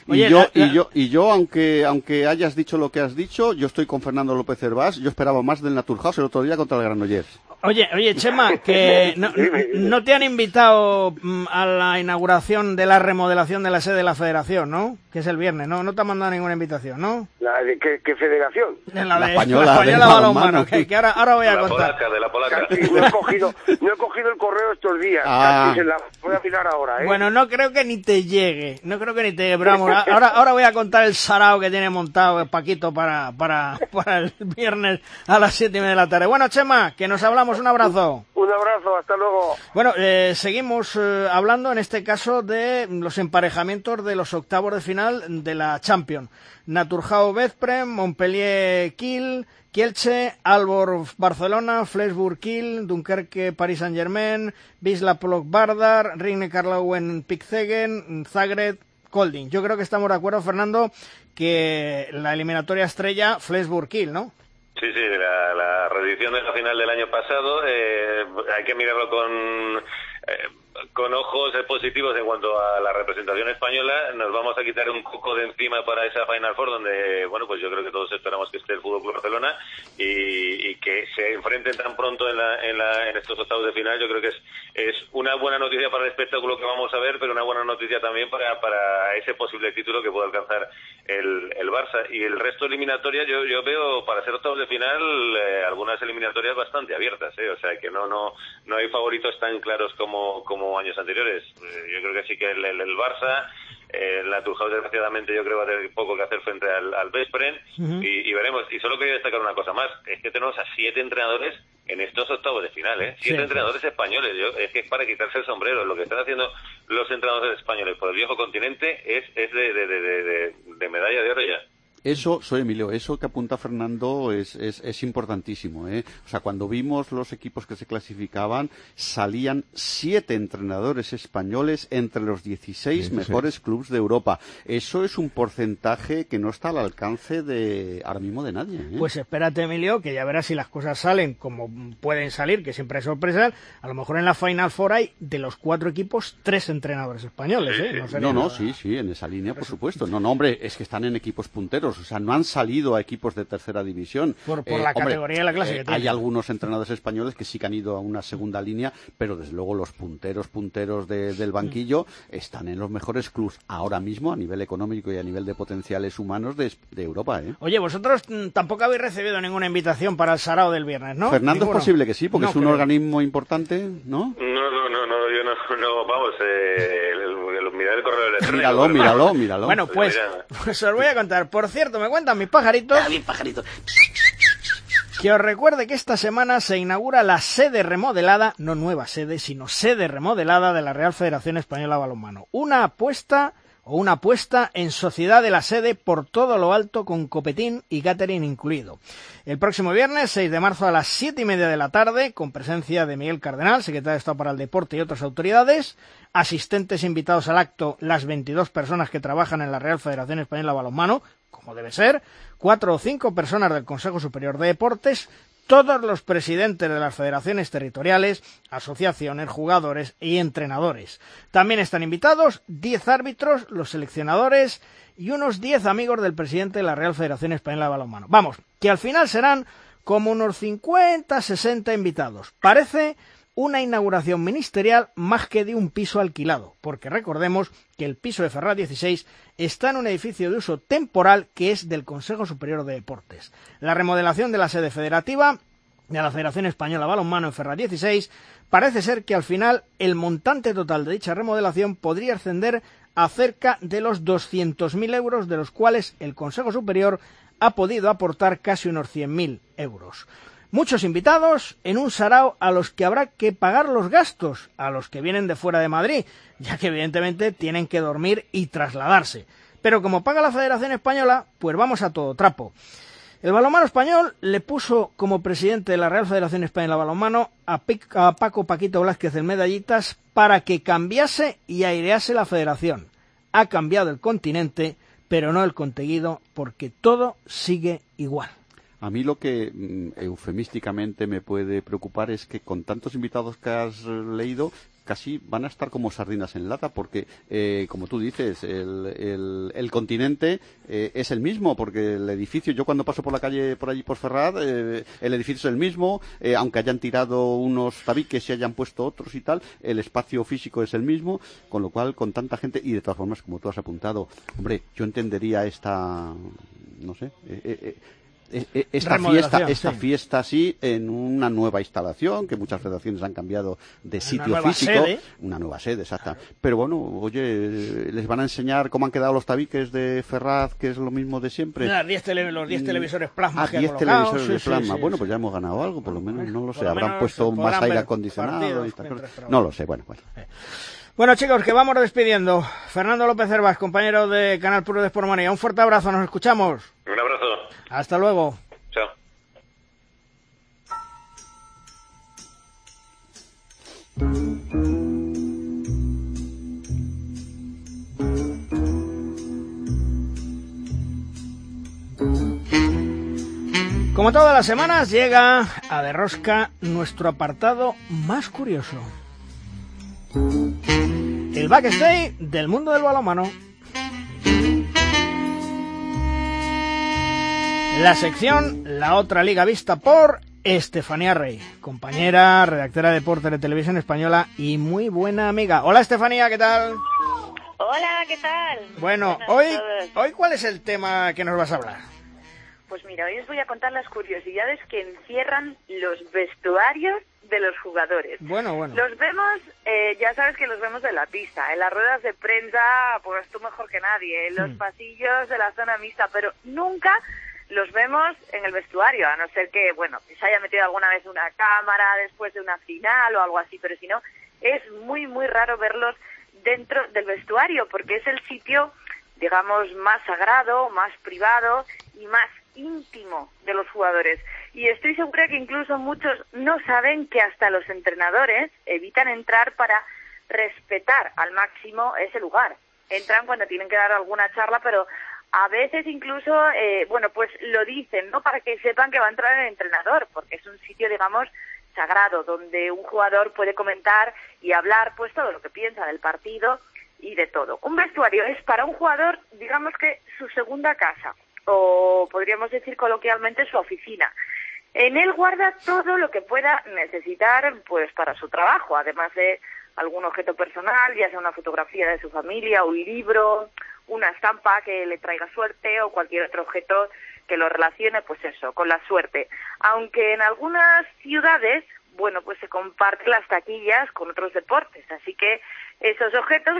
Y yo, aunque hayas dicho lo que has dicho, yo estoy con Fernando López Hervás, yo esperaba más del Naturhaus el otro día contra el Granollers. Oye, Chema, que no te han invitado a la inauguración de la remodelación de la sede de la Federación, ¿no? Que es el viernes, ¿no? No te han mandado ninguna invitación, ¿no? ¿Qué federación? La española balonmano, que ahora voy a contar. De la polaca. Casi no he cogido el correo estos días. Casi se la voy a mirar ahora, ¿eh? Bueno, no creo que ni te llegue. Pero vamos, ahora voy a contar el sarao que tiene montado el Paquito para el viernes a las 7:30 de la tarde. Bueno, Chema, que nos hablamos. Un abrazo. Un abrazo, hasta luego. Bueno, seguimos hablando en este caso de los emparejamientos de los octavos de final de la Champions. Naturhaus Veszprém, Montpellier Kiel, Kielce, Aalborg Barcelona, Flensburg Kiel, Dunkerque Paris Saint-Germain, Wisla Plock Vardar, Rijeka-Karlsruhe Pikzegen, Zagreb Kolding. Yo creo que estamos de acuerdo, Fernando, que la eliminatoria estrella Flensburg Kiel, ¿no? Sí, la reedición de la final del año pasado, hay que mirarlo con ojos positivos en cuanto a la representación española. Nos vamos a quitar un coco de encima para esa Final Four, donde, bueno, pues yo creo que todos esperamos que esté el Fútbol Club Barcelona, y que se enfrenten tan pronto en estos octavos de final. Yo creo que es una buena noticia para el espectáculo que vamos a ver, pero una buena noticia también para ese posible título que pueda alcanzar el Barça. Y el resto de eliminatorias, yo veo, para ser octavos de final, algunas eliminatorias bastante abiertas, o sea que no hay favoritos tan claros como años anteriores. Yo creo que sí que el Barça, el Naturhaus, desgraciadamente, yo creo que va a tener poco que hacer frente al Veszprém, y veremos. Y solo quería destacar una cosa más, es que tenemos a 7 entrenadores en estos octavos de final, 7 entrenadores españoles. Es que es para quitarse el sombrero. Lo que están haciendo los entrenadores españoles por el viejo continente es de medalla de oro ya. Eso, soy Emilio, eso que apunta Fernando es importantísimo, O sea, cuando vimos los equipos que se clasificaban, salían 7 entrenadores españoles entre los 16 mejores clubes de Europa. Eso es un porcentaje que no está al alcance ahora mismo de nadie, Pues espérate, Emilio, que ya verás si las cosas salen como pueden salir, que siempre hay sorpresas. A lo mejor en la Final Four hay, de los 4 equipos, 3 entrenadores españoles, Sí, en esa línea, por supuesto. No, hombre, es que están en equipos punteros. O sea, no han salido a equipos de tercera división. Por la categoría de la clase que tiene. Hay algunos entrenadores españoles que sí que han ido a una segunda línea, pero desde luego los punteros del banquillo están en los mejores clubs ahora mismo a nivel económico y a nivel de potenciales humanos de Europa, Oye, vosotros tampoco habéis recibido ninguna invitación para el sarao del viernes, ¿no? Fernando, es posible que sí, porque es un organismo importante, ¿no? No, yo no, vamos, mirar el correo electrónico. Míralo. Bueno, pues os voy a contar. Por cierto, me cuentan mis pajaritos. Que os recuerde que esta semana se inaugura la sede remodelada, no nueva sede, sino sede remodelada de la Real Federación Española de Balonmano. Una apuesta en sociedad de la sede por todo lo alto, con copetín y catering incluido. El próximo viernes, 6 de marzo, a las 7:30 de la tarde, con presencia de Miguel Cardenal, secretario de Estado para el Deporte, y otras autoridades, asistentes invitados al acto, las 22 personas que trabajan en la Real Federación Española de Balonmano, como debe ser, 4 o 5 personas del Consejo Superior de Deportes, todos los presidentes de las federaciones territoriales, asociaciones, jugadores y entrenadores. También están invitados 10 árbitros, los seleccionadores y unos 10 amigos del presidente de la Real Federación Española de Balonmano. Vamos, que al final serán como unos 50, 60 invitados. Parece una inauguración ministerial más que de un piso alquilado, porque recordemos que el piso de Ferraz 16 está en un edificio de uso temporal que es del Consejo Superior de Deportes. La remodelación de la sede federativa de la Federación Española de Balonmano en Ferraz 16 parece ser que al final el montante total de dicha remodelación podría ascender a cerca de los 200.000 euros, de los cuales el Consejo Superior ha podido aportar casi unos 100.000 euros. Muchos invitados en un sarao a los que habrá que pagar los gastos, a los que vienen de fuera de Madrid, ya que evidentemente tienen que dormir y trasladarse. Pero como paga la Federación Española, pues vamos a todo trapo. El balonmano español le puso como presidente de la Real Federación Española de Balonmano a Paco Paquito Blázquez del Medallitas para que cambiase y airease la federación. Ha cambiado el continente, pero no el contenido, porque todo sigue igual. A mí lo que eufemísticamente me puede preocupar es que con tantos invitados que has leído, casi van a estar como sardinas en lata, porque, como tú dices, el continente es el mismo, porque el edificio, yo cuando paso por la calle por allí por Ferraz, el edificio es el mismo, aunque hayan tirado unos tabiques y hayan puesto otros y tal, el espacio físico es el mismo, con lo cual, con tanta gente, y de todas formas, como tú has apuntado, hombre, yo entendería esta, no sé, esta fiesta así en una nueva instalación, que muchas federaciones han cambiado de sitio físico, una nueva sede, exacta. Pero bueno, oye, les van a enseñar cómo han quedado los tabiques de Ferraz, que es lo mismo de siempre. Los 10 televisores plasma. 10 televisores de plasma. Bueno, pues ya hemos ganado algo, por lo menos, no lo sé. Habrán puesto más aire acondicionado y tal. No lo sé, bueno. Bueno, chicos, que vamos despidiendo. Fernando López Hervás, compañero de Canal Puro de Sportmania. Un fuerte abrazo, nos escuchamos. Un abrazo. Hasta luego. Chao. Como todas las semanas, llega a De Rosca nuestro apartado más curioso. El backstage del mundo del balonmano. La sección La Otra Liga vista por Estefanía Rey, compañera, redactora de deporte de Televisión Española y muy buena amiga. Hola Estefanía, ¿qué tal? Hola, ¿qué tal? Bueno, hoy ¿cuál es el tema que nos vas a hablar? Pues mira, hoy os voy a contar las curiosidades que encierran los vestuarios de los jugadores. Bueno. Los vemos, ya sabes que los vemos en la pista, en las ruedas de prensa, pues tú mejor que nadie, en los pasillos de la zona mixta, pero nunca los vemos en el vestuario, a no ser que, bueno, se haya metido alguna vez una cámara después de una final o algo así, pero si no, es muy, muy raro verlos dentro del vestuario, porque es el sitio, digamos, más sagrado, más privado y más íntimo de los jugadores. Y estoy segura que incluso muchos no saben que hasta los entrenadores evitan entrar para respetar al máximo ese lugar. Entran cuando tienen que dar alguna charla, pero a veces incluso, pues lo dicen, ¿no? Para que sepan que va a entrar el entrenador, porque es un sitio, digamos, sagrado, donde un jugador puede comentar y hablar, pues, todo lo que piensa del partido y de todo. Un vestuario es para un jugador, digamos que su segunda casa, o podríamos decir coloquialmente su oficina. En él guarda todo lo que pueda necesitar, pues, para su trabajo, además de algún objeto personal, ya sea una fotografía de su familia, un libro, una estampa que le traiga suerte o cualquier otro objeto que lo relacione, pues eso, con la suerte. Aunque en algunas ciudades, bueno, pues se comparten las taquillas con otros deportes, así que esos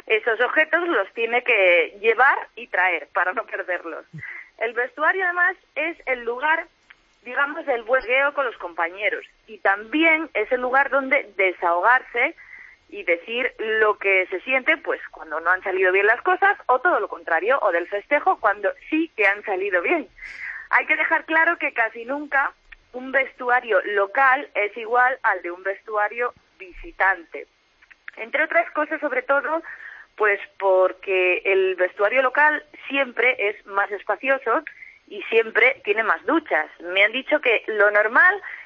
objetos los tiene que llevar y traer para no perderlos. El vestuario además es el lugar, digamos, del buen gueo con los compañeros y también es el lugar donde desahogarse y decir lo que se siente, pues, cuando no han salido bien las cosas, o todo lo contrario, o del festejo cuando sí que han salido bien. Hay que dejar claro que casi nunca un vestuario local es igual al de un vestuario visitante. Entre otras cosas, sobre todo, pues porque el vestuario local siempre es más espacioso y siempre tiene más duchas. Me han dicho que lo normal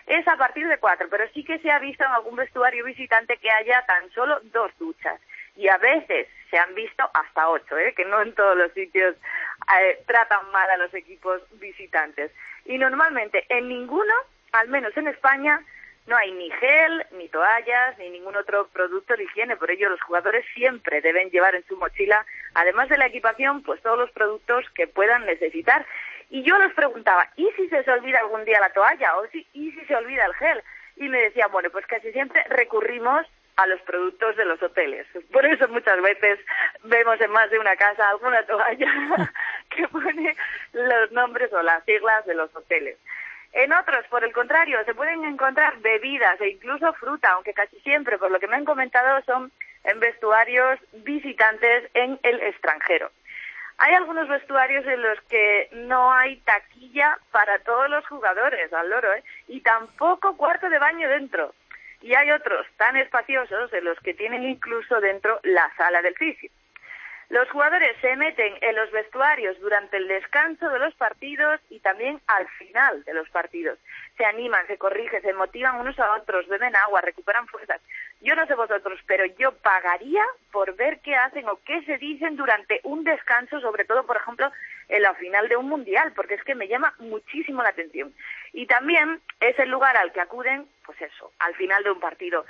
es a partir de 4, pero sí que se ha visto en algún vestuario visitante que haya tan solo 2 duchas. Y a veces se han visto hasta 8, que no en todos los sitios tratan mal a los equipos visitantes. Y normalmente en ninguno, al menos en España, no hay ni gel, ni toallas, ni ningún otro producto de higiene. Por ello, los jugadores siempre deben llevar en su mochila, además de la equipación, pues todos los productos que puedan necesitar. Y yo les preguntaba, ¿y si se olvida algún día la toalla? ¿Y si se olvida el gel? Y me decían, bueno, pues casi siempre recurrimos a los productos de los hoteles. Por eso muchas veces vemos en más de una casa alguna toalla que pone los nombres o las siglas de los hoteles. En otros, por el contrario, se pueden encontrar bebidas e incluso fruta, aunque casi siempre, por lo que me han comentado, son en vestuarios visitantes en el extranjero. Hay algunos vestuarios en los que no hay taquilla para todos los jugadores, al loro, y tampoco cuarto de baño dentro. Y hay otros tan espaciosos en los que tienen incluso dentro la sala del fisio. Los jugadores se meten en los vestuarios durante el descanso de los partidos y también al final de los partidos. Se animan, se corrigen, se motivan unos a otros, beben agua, recuperan fuerzas. Yo no sé vosotros, pero yo pagaría por ver qué hacen o qué se dicen durante un descanso, sobre todo, por ejemplo, en la final de un mundial, porque es que me llama muchísimo la atención. Y también es el lugar al que acuden, pues eso, al final de un partido.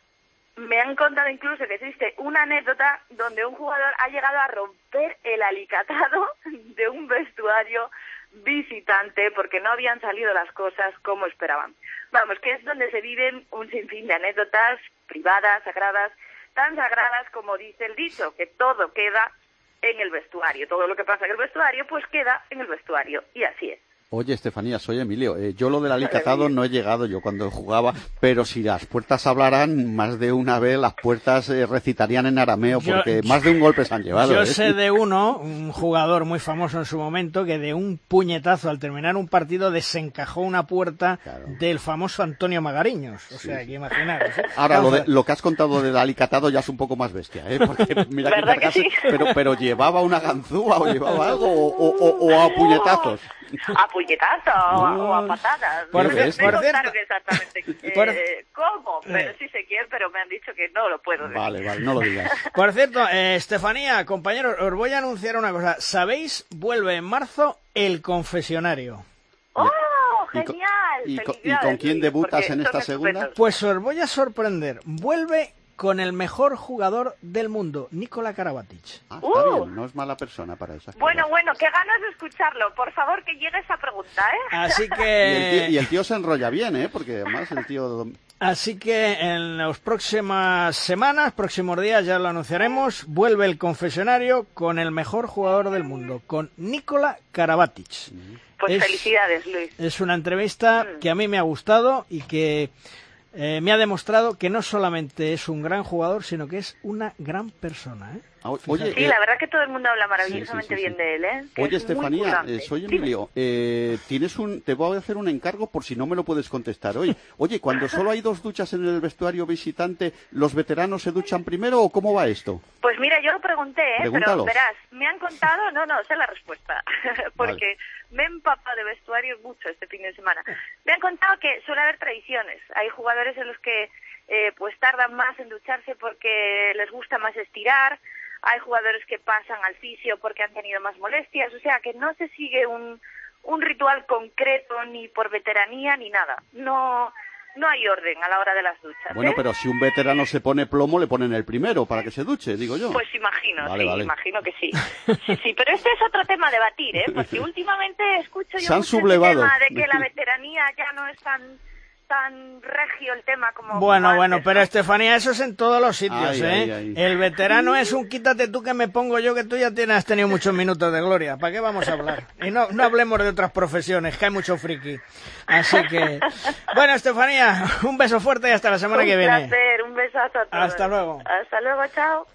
Me han contado incluso que existe una anécdota donde un jugador ha llegado a romper el alicatado de un vestuario visitante porque no habían salido las cosas como esperaban. Vamos, que es donde se viven un sinfín de anécdotas privadas, sagradas, tan sagradas como dice el dicho, que todo queda en el vestuario. Todo lo que pasa en el vestuario, pues queda en el vestuario. Y así es. Oye, Estefanía, soy Emilio. Yo lo del alicatado no he llegado yo cuando jugaba, pero si las puertas hablaran, más de una vez las puertas recitarían en arameo, porque más de un golpe se han llevado. Yo sé de un jugador muy famoso en su momento, que de un puñetazo al terminar un partido desencajó una puerta del famoso Antonio Magariños. O sea, que imaginaros. Ahora, lo que has contado del alicatado ya es un poco más bestia, porque mira que sí? pero llevaba una ganzúa o llevaba algo o a puñetazos. A puñetazos o a patadas. Por cierto, exactamente cómo, pero sí sé quién, pero me han dicho que no lo puedo decir. Vale, no lo digas. Por cierto, Estefanía, compañeros, os voy a anunciar una cosa. ¿Sabéis? Vuelve en marzo El Confesionario. ¡Oh, genial! ¿Y con quién debutas en esta segunda? Pues os voy a sorprender. Vuelve con el mejor jugador del mundo, Nikola Karabatic. Está bien, no es mala persona para esa. Bueno, qué ganas de escucharlo. Por favor, que llegue esa pregunta, Así que... y el tío se enrolla bien, porque además el tío... Así que en las próximas semanas, próximos días, ya lo anunciaremos, vuelve El Confesionario con el mejor jugador del mundo, con Nikola Karabatic. Pues felicidades, Luis. Es una entrevista que a mí me ha gustado y que... me ha demostrado que no solamente es un gran jugador, sino que es una gran persona, Oye, sí, la verdad que todo el mundo habla maravillosamente bien de él, Oye, Estefanía, soy Emilio. Te voy a hacer un encargo por si no me lo puedes contestar hoy. Oye, cuando solo hay 2 duchas en el vestuario visitante, ¿los veteranos se duchan primero o cómo va esto? Pues mira, yo lo pregunté, pero verás, me han contado, no sé la respuesta, porque me he empapado de vestuarios mucho este fin de semana. Me han contado que suele haber tradiciones. Hay jugadores en los que pues tardan más en ducharse porque les gusta más estirar. Hay jugadores que pasan al fisio porque han tenido más molestias. O sea, que no se sigue un ritual concreto ni por veteranía ni nada. No hay orden a la hora de las duchas. Bueno, pero si un veterano se pone plomo, le ponen el primero para que se duche, digo yo. Pues imagino, imagino que sí. Sí, pero este es otro tema a debatir, porque últimamente escucho yo mucho el tema de que la veteranía ya no es tan regio el tema como Bueno, antes, pero Estefanía, eso es en todos los sitios, Ay. El veterano es un quítate tú que me pongo yo, que tú ya has tenido muchos minutos de gloria. ¿Para qué vamos a hablar? Y no hablemos de otras profesiones, que hay mucho friki. Así que... Bueno, Estefanía, un beso fuerte y hasta la semana que viene. Un placer, un besazo a todos. Hasta luego. Hasta luego, chao.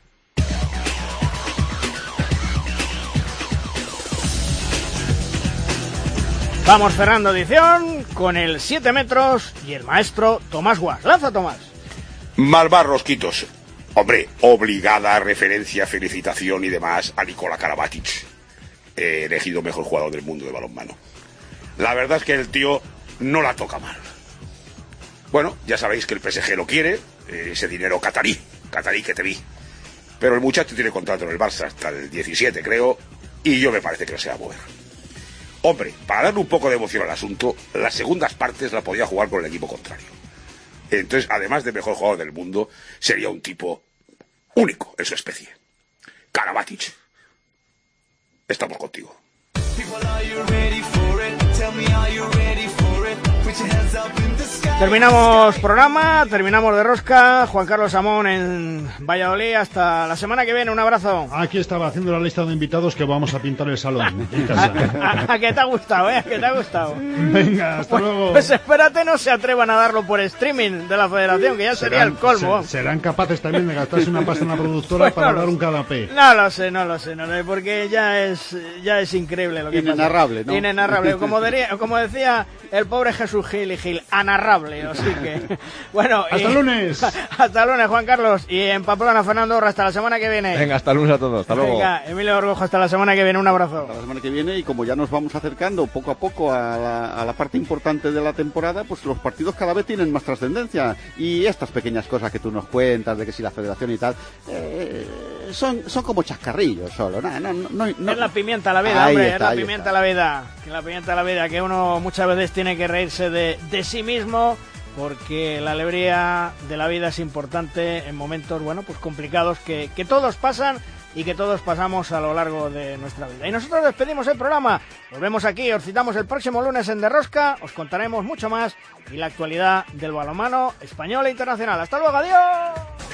Vamos cerrando edición con el 7 metros y el maestro Tomás Guas. ¡Lanza, Tomás! Malvar Rosquitos. Hombre, obligada referencia, felicitación y demás a Nikola Karabatic, elegido mejor jugador del mundo de balonmano. La verdad es que el tío no la toca mal. Bueno, ya sabéis que el PSG lo quiere, ese dinero catarí que te vi. Pero el muchacho tiene contrato en el Barça hasta el 17, creo, y yo me parece que no se va a mover. Hombre, para darle un poco de emoción al asunto, las segundas partes la podía jugar con el equipo contrario. Entonces, además de mejor jugador del mundo, sería un tipo único en su especie. Karabatic, estamos contigo. Terminamos programa, terminamos de rosca. Juan Carlos Amón en Valladolid. Hasta la semana que viene. Un abrazo. Aquí estaba haciendo la lista de invitados que vamos a pintar el salón en casa. ¿A qué te ha gustado, ¿A qué te ha gustado? Venga, hasta luego. Pues espérate, no se atrevan a darlo por streaming de la Federación, que ya sería el colmo. Serán capaces también de gastarse una pasta en la productora pues para dar un canapé. No lo sé, porque ya es increíble lo que inenarrable, pasa. ¿no? Inenarrable, como decía el pobre Jesús Gil y Gil, anarrable, así que bueno. Hasta el lunes. Hasta el lunes, Juan Carlos, y en Pamplona, Fernando Orra, hasta la semana que viene. Venga, hasta el lunes a todos, hasta luego. Venga, Emilio Orgojo, hasta la semana que viene, un abrazo. Hasta la semana que viene, y como ya nos vamos acercando poco a poco a la parte importante de la temporada, pues los partidos cada vez tienen más trascendencia, y estas pequeñas cosas que tú nos cuentas, de que si la federación y tal, son como chascarrillos solo, no. Es la pimienta a la vida, hombre, es la pimienta a la vida. La pimienta a la vida, que uno muchas veces tiene que reírse de sí mismo, porque la alegría de la vida es importante en momentos, pues complicados que todos pasan y que todos pasamos a lo largo de nuestra vida. Y nosotros despedimos el programa, volvemos aquí, os citamos el próximo lunes en De Rosca, os contaremos mucho más y la actualidad del balonmano español e internacional. ¡Hasta luego, adiós!